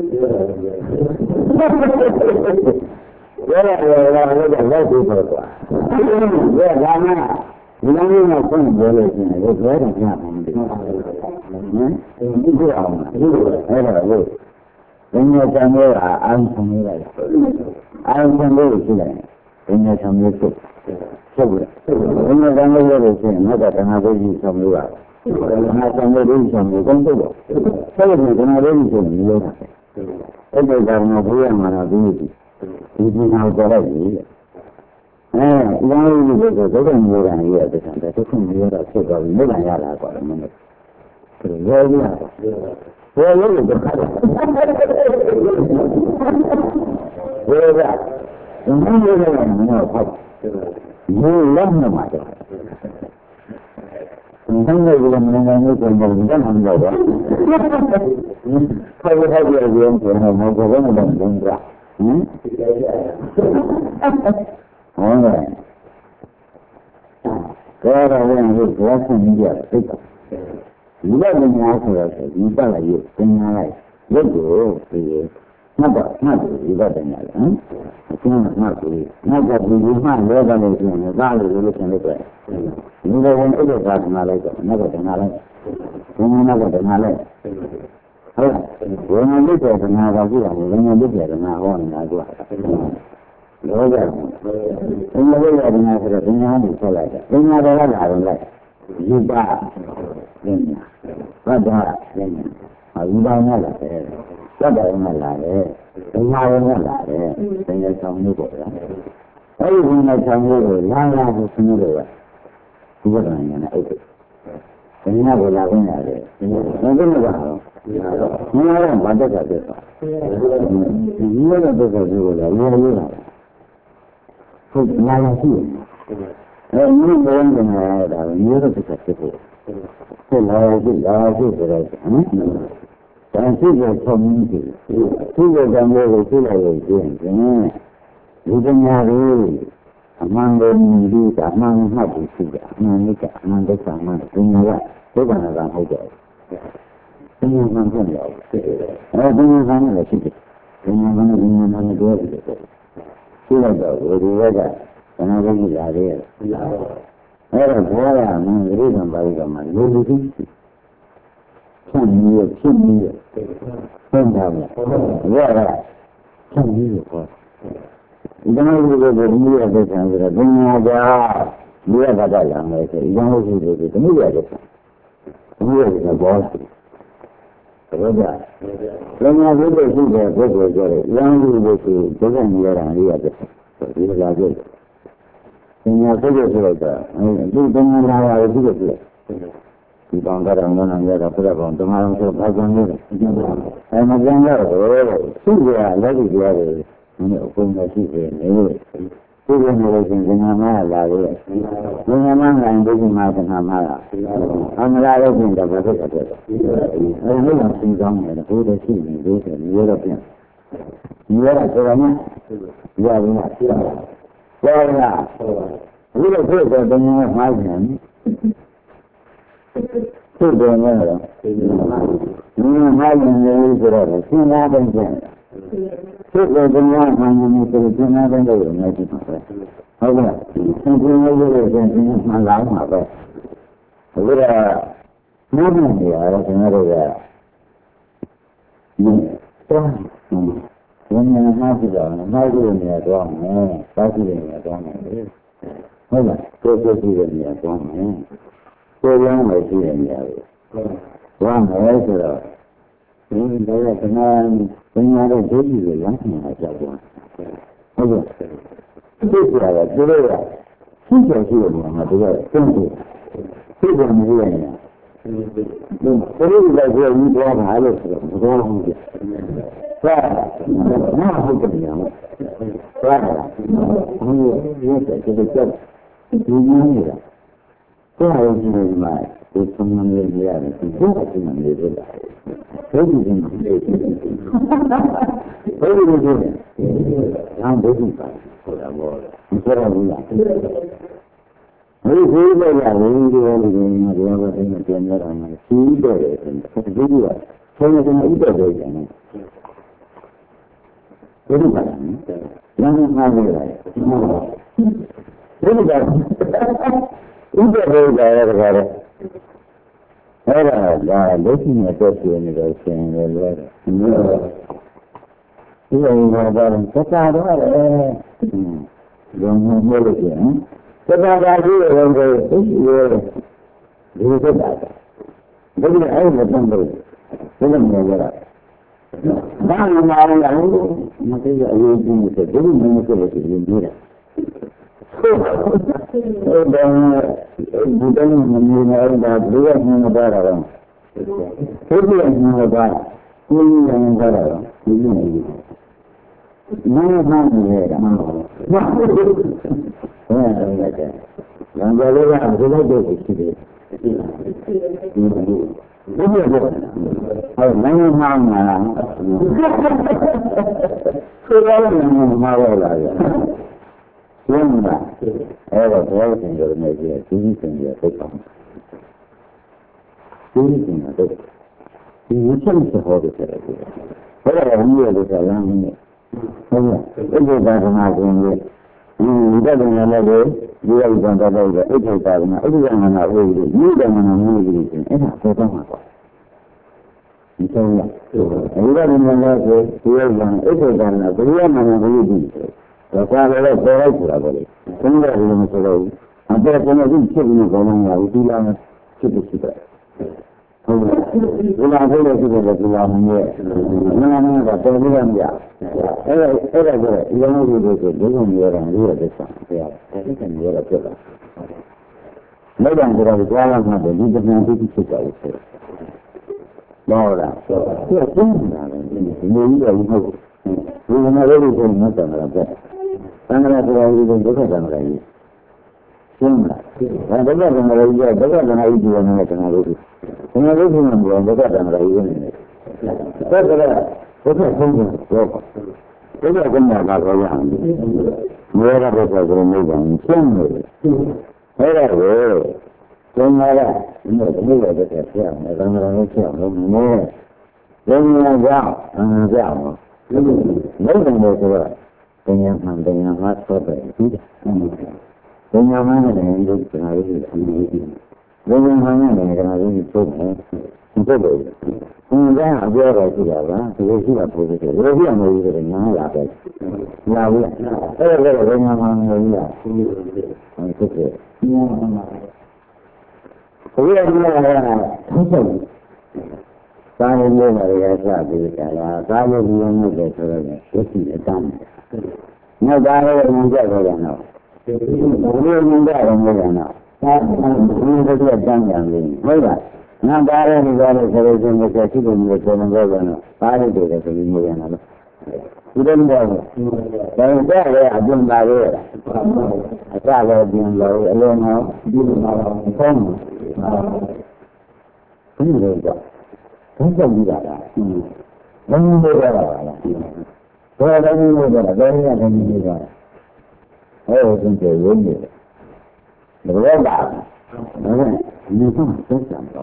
我来我来我在外地做过，我干嘛？你那边那工作的现在我昨天看他们的，嗯，你知道吗？哎呀，我，人家讲的啊，安城的来的，安城的是来，人家城的是，是不是？人家讲的这个是，那个跟他都是城的了，那城的都是城的工作的，这个是跟他都是城的有的，这个咱们不一样嘛，那不一样。你经常过来一哎，然后你这个这个没人约的，现在都很约的，这个没人家来过了，没有，这个约约的，我有一个看的，约的，我们约的人没有看，没有人的嘛就，你看这个那个那个你干嘛来的？嗯，他说他这个人说的，我我我们东家。嗯，好的，这个人是多看一点这个，一个人家说的是一个来有，跟人来有就是那个那就是一个人家的，嗯，这样那属于那个比如看这个类型的，哪里有个听得出来？一个人这个啥从哪来的？那个从哪来？从那个从哪来？好了，我们这边是哪个地方？我们这边是哪个哪个？了解吗？人家这个人家是人家里出来的，人家都是哪人来？一家人家，二家人家，啊，一家人来的，二家人来的，人家人来的，人家城里过来，哎，人家城里过来，两家是城里的，一个人家来的。人家过来人家的，那怎么办？你要让把这个这个，嗯，一个这个这个了，一个一个了，是哪样去？哎，你个人怎么来的？一个这个这个，这老是老是这个，嗯，但这个聪明的，这个咱们我出来有见证，有的伢子。忙的你的干忙好不是的，忙的干忙的干忙，真的呀，这个呢咱好教，真的蛮重要的，对对对，哎，真的咱那个是的，真的咱那真的咱那多是的，这个的我觉得咱那个是来的，哎，我呀，我这种把这个嘛，有的东西，骗你也骗你也，真的吗？我呀，骗你也好。一般是这个你也是这样子的，人家家你也把这两个是，一般是这个你也是，你也是包了，是不是？人家这个是个不是说的，两个就是这个你也两个也是，就是了解的。 ညာစိတ်ရဆိုတော့ဒီပညာလာရဒီလိုပြဒီကောင်ကတော့ငါနာရတာပြတော့တမန်တော်ဆိုဘာကြောင့်လဲအဲမပြန်တော့သူ့ကလက်ကြည့်ရတယ်ဒီအကုန်မရှိသေးဘူးဒီလိုမျိုးရှင်ဉာဏ်မှာလာလို့ဉာဏ်မှာငါဒုက္ခမှာသနာမှာအမလာလို့ပြင်တော့ဘာဖြစ်တယ်အဲဒီလိုသင်ကောင်းတယ်ဘုရားရှိနေလို့ဆိုရတော့ပြန်ဒီရတာဆိုတော့မှရပါဘူးလားပြောရလားဒီလိုဖြစ်တော့ဘယ်နည်းမှားနေဖြစ်တယ်နော်ဒီမှားနေလို့ဆိုတော့စဉ်းစားတဲ့ကျန်ဖြစ်တယ်ဘယ်နည်းမှမနေဆိုစဉ်းစားတဲ့လို့ရမယ်ဒီမှာပဲဟုတ်ကဲ့စဉ်းစားလို့ရတဲ့စဉ်းစားမှလာမှာပဲဒါကမိုးနေရတယ်ကျွန်တော်တို့ကဒီတော့ဘယ်နဲ့မှပြတော့နောက်လို့နေတော့မယ်တောက်ကြည့်နေတော့မယ်ဟုတ်လားကိုယ်ကိုယ်ကြည့်နေတော့မယ်ကိုယ်ရောင်းလို့ကြည့်နေရတယ်ဝမ်းမယ်ဆိုတော့ဒီလိုကကနာပညာရဲ့ဒုတိယကိုလမ်းမှာကြောက်သွားဟုတ်ကဲ့ဒီကြရတာဒီလိုကသူ့ကျော်ရှိတယ်မှာဒီကသင်တယ်သူ့ကမရရင်ဒီလိုကလည်းဒီလိုပါလို့ဆိုတော့ဘောလုံးကြီးသာနာဟုတ်တယ်ညာသာဘုရားရဲ့ဒီလိုကြောက်ဒီလိုနေတာသာရုံးကြီးမှာဒီသုံးမျိုးရရတယ်ဒီဘုရားရှင်နေတယ်ဘယ်လိုလဲဘယ်လိုလဲဘယ်လိုလဲနာဘုရားဆိုတာဘောမဆိုရဘူးလားဒီလိုလေရရင်ဒီလိုလေးမှာဒီလိုပဲပြန်ရတာမှစီးတော့တယ်ဒီလိုကဆင်းရဲတဲ့ဥပဒေတွေနဲ့ဘယ်လိုပါလဲလမ်းမှားနေတယ်ဒီလိုကဥပဒေတွေလည်းတကားတယ်အဲ့ဒါကလက်ရှိနဲ့တက်ပြနေတော့ဆင်းရဲလို့ရတယ်ဒီလိုဒီလိုကတော့စကားတော့လည်းလုံးဝမလို့ပြန်စကားကကြီးရုံးကိုသိရဒီလိုတက်တာဒါကအဲ့လိုတန်းလို့ဘယ်လိုမျိုးလဲဘာမှမအောင်ဘူးမသိရအရေးကြီးတယ်ဒီလိုမျိုးဆိုလို့ရှိရင်နေတာဟုတ်တယ်ဒီတိုင်းမနေနိုင်တာဒီကမှမပါတာတော့ဒီလိုမှမပါဘူးဒီလိုမှမပါတော့ဒီလိုနေတယ်နားမှမလဲတာမှန်ပါဘူးဟုတ်တယ်လမ်းကြော်လေးကဘယ်လိုလုပ်ရှိတယ်ဒီလိုဒီလိုဟုတ်နိုင်မှမလားဆိုတော့လည်းမပါလာရရှင်းမလားအဲ့တော့ဘယ်လိုသင်ကြနေကြလဲဒီကြီးသင်ကြသိပါဘူးဒီကြီးသင်တော့ဒီဝိချက်စဟောတယ်တဲ့ဘယ်လိုလဲဒီလိုကလမ်းနေဟုတ်ကဲ့အဲ့ဒီဘာသာနာကိုဒီဒီတဲ့နေရာလေးဒီလိုပြန်တော့တော့အဲ့ဒီဘာသာနာအဲ့ဒီဘာသာနာဟိုဒီဒီတဲ့နာမျိုးကြီးအဲ့ဒါပေါ်တော့မှာပေါ့ဒီဆုံးရအဲ့ဒါလည်းလည်းကိုဒီလိုကအဲ့ဒီဘာသာနာဘယ်လိုမှမဟုတ်ဘူးဒါကလည်းပေါ်လိုက်ကြတာပဲလေဘယ်လိုလဲမဆိုတော့အပေါ်ကလည်းဖြစ်နေကြတယ်ညာဒီလာနဲ့ဖြစ်ဖြစ်ဖြစ်တယ်ဟုတ်ကဲ့ဒီလာဖို့လည်းဖြစ်တယ်ဒီလာနဲ့နာမည်ကတော်လို့ရမရအဲ့ဒါအဲ့ဒါကအရင်ကဒီလိုဆိုဘယ်လိုမျိုးလဲဒီရတဲ့ဆောင်တရားဒီကနေ့ရဖြစ်တာလက်တံကြတော့ကြားလာမှဒီကနေ့ဖြစ်ဖြစ်တာလို့ဆိုတော့လားဆိုတော့သူကကျင်းနေတာလေဒီလိုကြီးတော့မဟုတ်ဘူးဒီမှာလည်းဒီလိုမျိုးတယ်လားတဲ့သံဃာတော်ကြီးကဒုက္ခသံဃာကြီးရှင်းမလားဒါဒုက္ခသံဃာကြီးကဒုက္ခသံဃာကြီးပြောနေတဲ့သံဃာတို့သံဃာတို့ကလည်းဒုက္ခသံဃာကြီးနေတယ်ဒါကလည်းဒုက္ခဆုံးတယ်ပြောပါဒုက္ခကမှလာတော့ရအောင်မေရတဲ့ဘက်ကလည်းနေတယ်ရှင်းနေတယ်အဲ့ဒါကိုသံဃာကဒီလိုဒီလိုပဲဆက်ပြအောင်သံဃာတို့ဆက်အောင်လို့နေတယ်ဉာဏ်ကြောင့်အမှန်ကြောင့်လုံးတယ်လို့ဆိုတော့ပညာမှန်ပညာမှသောတယ်ဒီပညာမှန်တဲ့ဉာဏ်ကိုကျွန်တော်တို့အမှုကြီးပညာမှန်တဲ့ဉာဏ်ကျွန်တော်တို့ထုတ်တယ်ထုတ်တယ်ဘုရားအပြောတော်ရှိတာပါဒီလိုရှိတာပို့တယ်ဒီလိုရှိအောင်လို့ဆိုတော့ညားလာတယ်လာဘူးအဲ့ဒါလည်းပညာမှန်လို့ရဟုတ်တယ်ဟုတ်တယ်ဉာဏ်မှန်ပါဘုရားကလည်းထုတ်တယ်သာမန်မျိုးတွေကစပြီးကြလားသာမန်မျိုးမျိုးတွေဆိုတော့ဒီရှိအတမ်းနောက်သားလည်းဝင်ကြတော့တယ်နော်ဘယ်လိုမြင်ကြတယ်မျိုးလဲနော်ဒါကဘယ်လိုတန်းကြံလဲဟုတ်လားငါသားရဲနေကြတဲ့ဆိုလို့ရှိရင်ရှိတယ်မျိုးပုံစံတော့နော်သားရတဲ့ဆိုပြီးမျိုးရနော်ဒီလိုမျိုးဒါကြရဲအကျဉ်းပါရဲအစလည်းပြင်လို့အလုံးအောင်ဒီလိုမှတော့ဖုံးဘယ်လိုလဲဘယ်ကြောင့်ဒီလာတာဘယ်လိုလဲပါလားဘယ်လိုလဲလို့တော့ဘယ်လိုလဲနေနေတာဟဲ့ဟုတ်တယ်ရုံးနေတယ်ဘယ်လိုလဲဒီလိုမှဆက်ကြံတော့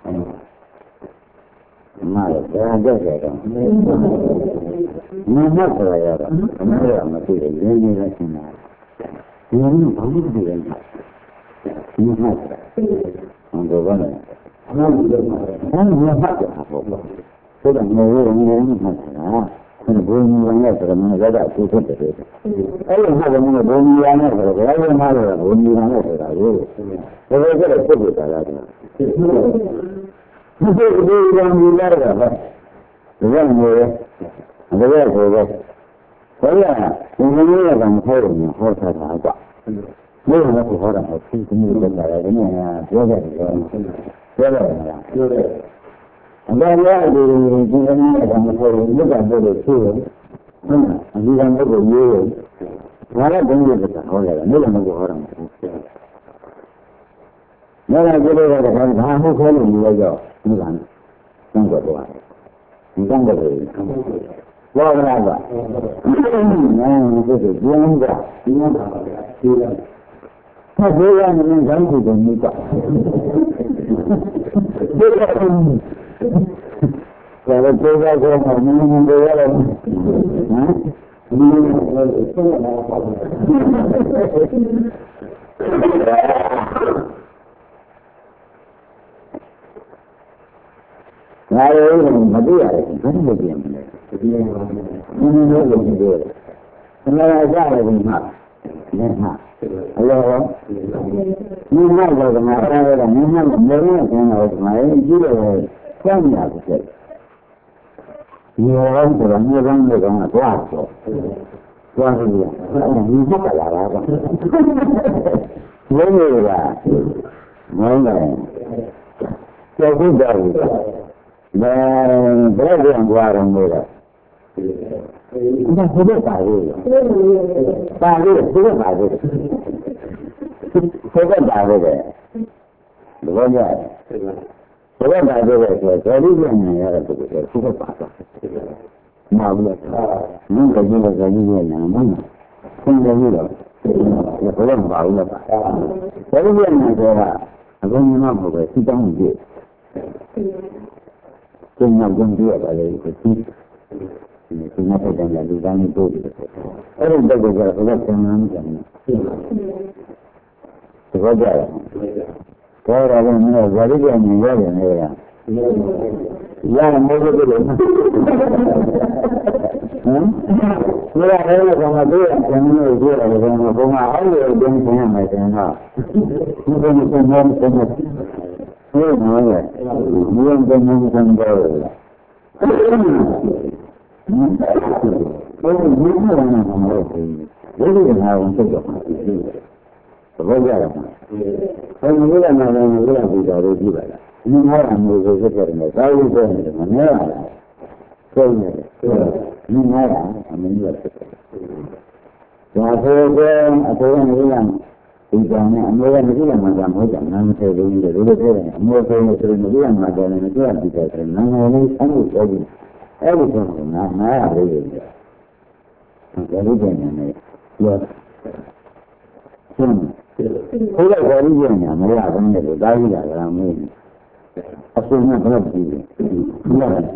မာရတဲ့ကြတဲ့တော့မင်းမဆက်ရတော့အမေကမသိတယ်ရင်းနေလဲရှင်တာဒီလိုဘာလို့ဒီလဲဒီမှာဟောတော့ဘာလဲအမှန်ကလည်းဘာလို့မဖတ်ကြတာပေါ့ဆိုတော့ငယ်ငယ်ငယ်မှတ်တာအဲ့ဘုံကြီးနဲ့ဆိုတော့မင်းကလည်းသူ့ဖြစ်တယ်အဲ့ဒီမှာကမင်းဘုံကြီးနဲ့ဆိုတော့ဘယ်လိုမှလည်းဘုံကြီးနဲ့ဆိုတာကိုဘယ်လိုကြလဲဖြစ်ဖြစ်တာလားဒီလိုဒီလိုမျိုးလာတာပဲဒီကမျိုးဒီကဆိုတော့ဘယ်လားဘုံကြီးကမဟုတ်ဘူးဟောတာကွာမင်းကလည်းဟောတာအဖြစ်ကြီးနေတာလည်းနည်းနည်းပြောကြတယ်ပြောတယ်လားပြောတယ်အမှန်တရားဒီဒီအနည်းကမဟုတ်ဘူးမြတ်တာလို့ဆိုတယ်ဟုတ်လားအဒီကံကိုရေးတယ်ဘာလဲဘုန်းကြီးကဟောရတယ်နေ့လည်းမဟုတ်ဟောတာမဟုတ်ဘူးနေ့ကကြည့်လို့ရတယ်ဘာမှခေါ်လို့မရတော့ဒီကံသံဃာတော်ဒီကံကိုဘောရတာနာဒီကိုကျင်းတာကျင်းတာဒီလားถ้าเรื่องนี้ยังอยู่ตรงนี้ก็เดี๋ยวเราเจอกันแล้วมันมันเดี๋ยวเราฮะมีเราต้องมาฟังငါရောမသိရတယ်ဘာလို့ပြန်မလဲဒီလိုမျိုးလုပ်နေတယ်ခဏရကြတယ်ဒီမှာနဲ့ဟာအလောမိမကတော့ငါသားရတာမိမမလို့ကျင်းတော့ဒီမှာကြီးတယ်ကြောက်နေတာဖြစ်တယ်ဒီရောဆိုတော့မြေကောင်းမြေကောင်းကတွားတော့တွားလို့ရဒီမကလာတာကလုံးနေတာမောင်းတယ်ကြောက်ကြတယ်ဘယ်ဘယ်ပြန်ကြွားတော့လို့လဲဒါဘယ်ပါလဲပါလေဘယ်ပါလဲဘယ်ပါလဲဘယ်ကြဘယ်ပါလဲဆိုတော့ဒီပြန်နေရတဲ့ပုဂ္ဂိုလ်ကဘယ်ပါလဲမဟုတ်ဘူးမင်းကကြည့်လို့ကြည့်နေတယ်မဟုတ်ဘူးသင်တယ်လို့ဘယ်လိုမပါဘူးလဲပါဘယ်လိုပြန်နေတော့အခုမှမဟုတ်ပဲစိတ်တောင်းကြည့်ကျင်းနောက်ကျင်းကြည့်ရပါလေဒီဒီနေ့ပတ်တယ်လူတိုင်းတို့တယ်အဲ့ဒီတော့ကဘယ်လိုပြန်မှန်းကြတယ်သဘောကျလားတော်တော်ကမင်းကဇာတိပြန်နေရတယ်နေရရရမိုးလို့လို့ဟမ်ဘယ်လိုလဲကောင်မတို့ကပြန်လို့ပြောတယ်ကောင်မဘုံကအောက်လို့ပြန်ပြန်ရမယ်ဆိုတော့ဒီလိုမျိုးပြန်ပြန်ပြန်ဟုတ်မှာလေဘုံပြန်ပြန်ပြန်တော့ဘယ်လိုမျိုးလဲမဟုတ်ဘူးဘယ်လိုလဲအောင်ဆက်တော့သဘောကျလားဘယ်လိုလဲမလဲဘယ်လိုပြီးတော့ကြည့်ပါလားဒီမှာမျိုးဆိုစက်တယ်နဲ့သာဝိဆိုနေတယ်မနေရလားဆိုနေတယ်ဒီမှာအမင်းရဖြစ်တယ်ဒါဆိုတော့အပေါ်ကနေရဒီကြောင့်အမေကမကြည့်ရမှာကမဟုတ်ကြနားမထည့်ဘူးလေလို့ပြောတယ်အမေဆိုရင်ဆိုရင်မကြည့်ရမှာတယ်မကြည့်ရပြီးတယ်နားငယ်လေးအမှုပြောပြီးအဲ့ဒီဆိုရင်နားနားရလေးတယ်ဒါလေးပြန်နေတယ်ပြောရှင်းဘုရားတော်ကြီးပြန်နေမရဘူးလေဒါကြီးလာတာမင်းအဆင်းနဲ့ဘယ်လိုကြည့်လဲဒီလိုဟင်ဒီ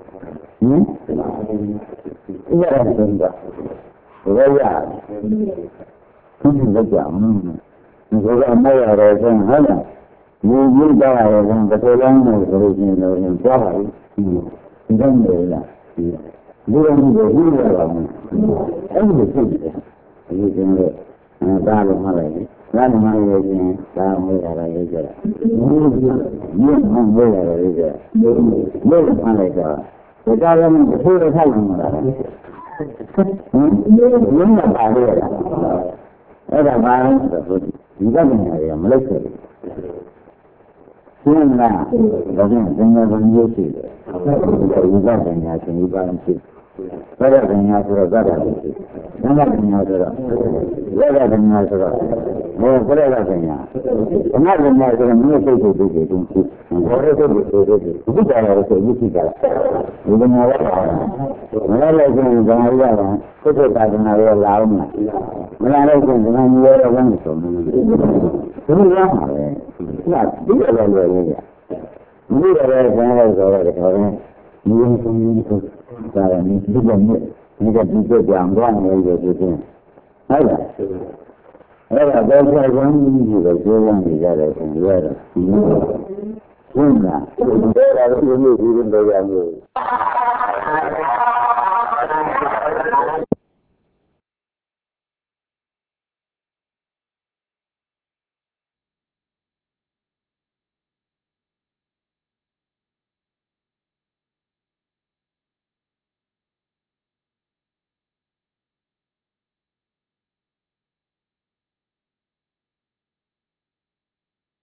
လိုစင်တာဘယ်ရသူတို့ကြောင့်ဒီကအမေရတော့ဆိုဟာလားဒီကြီးတာရတော့တစ်ခါလုံးလို့ဆိုလို့ရှိရင်တော့ကြားပါဘူးဒီတော့နေလားဒီလိုမျိုးကိုဟိုရတာအဲ့ဒီလိုဖြစ်တယ်ဒီကျင်းလို့ဒါလည်းမလိုက်ဘူးဒါမှမဟုတ်ရင်ဒါမှမဟုတ်တာလည်းကြည့်ရမြတ်မှမဟုတ်တာလည်းကြည့်ရလို့မှလိုက်တော့ဒါကလည်းဘုရားထိုက်နေတာဟင်ဘယ်မှာပါလဲအဲအဲ့ဒါဘာလဲဆိုတော့ဒီကနေ့ရမလိုက်ခဲ့ဘူးရှင်းလားဒါကြောင့်သင်္ဃာကမျိုးရှိတယ်ဒီကပညာရှင်ဒီပါရှိဘယ်ကပညာဆိုတော့သတ္တရှိသံဃာပညာဆိုတော့ဘယ်ကပညာဆိုတော့ဘယ်ဘယ်ကပညာအမှန်ပညာဆိုတော့မြို့စိတ်စိတ်တွေတုံးရှိဘောရစိတ်တွေဆိုတော့ဒီကရဆိုရရှိတာဒီကနေ့လည်းမလာလိုက်ရင်ဇာတိရတာကုသတာကနာရလာအောင်မလာလိုက်ရင်ဇာတိရတော့ဘယ်လိုဆိုမလဲဒီလိုရမှာပဲဒါဒီလိုလည်းလွယ်ရရဒီလိုလည်းဆန်းလိုက်ဆိုတော့ဒါပဲဒီလိုဆိုရင်ဒါလည်းဒီလိုမျိုးဒီကဒီကြောင်တော့နေရတဲ့ပြင်ဟုတ်လားအဲ့ဒါတော့ဆက်ကောင်းကြီးကိုပြောရနေကြတယ်ဆိုရတော့ဒီလိုဟုတ်လားဒါလည်းဒီလိုမျိုးဒီလိုတော့ရမျိုး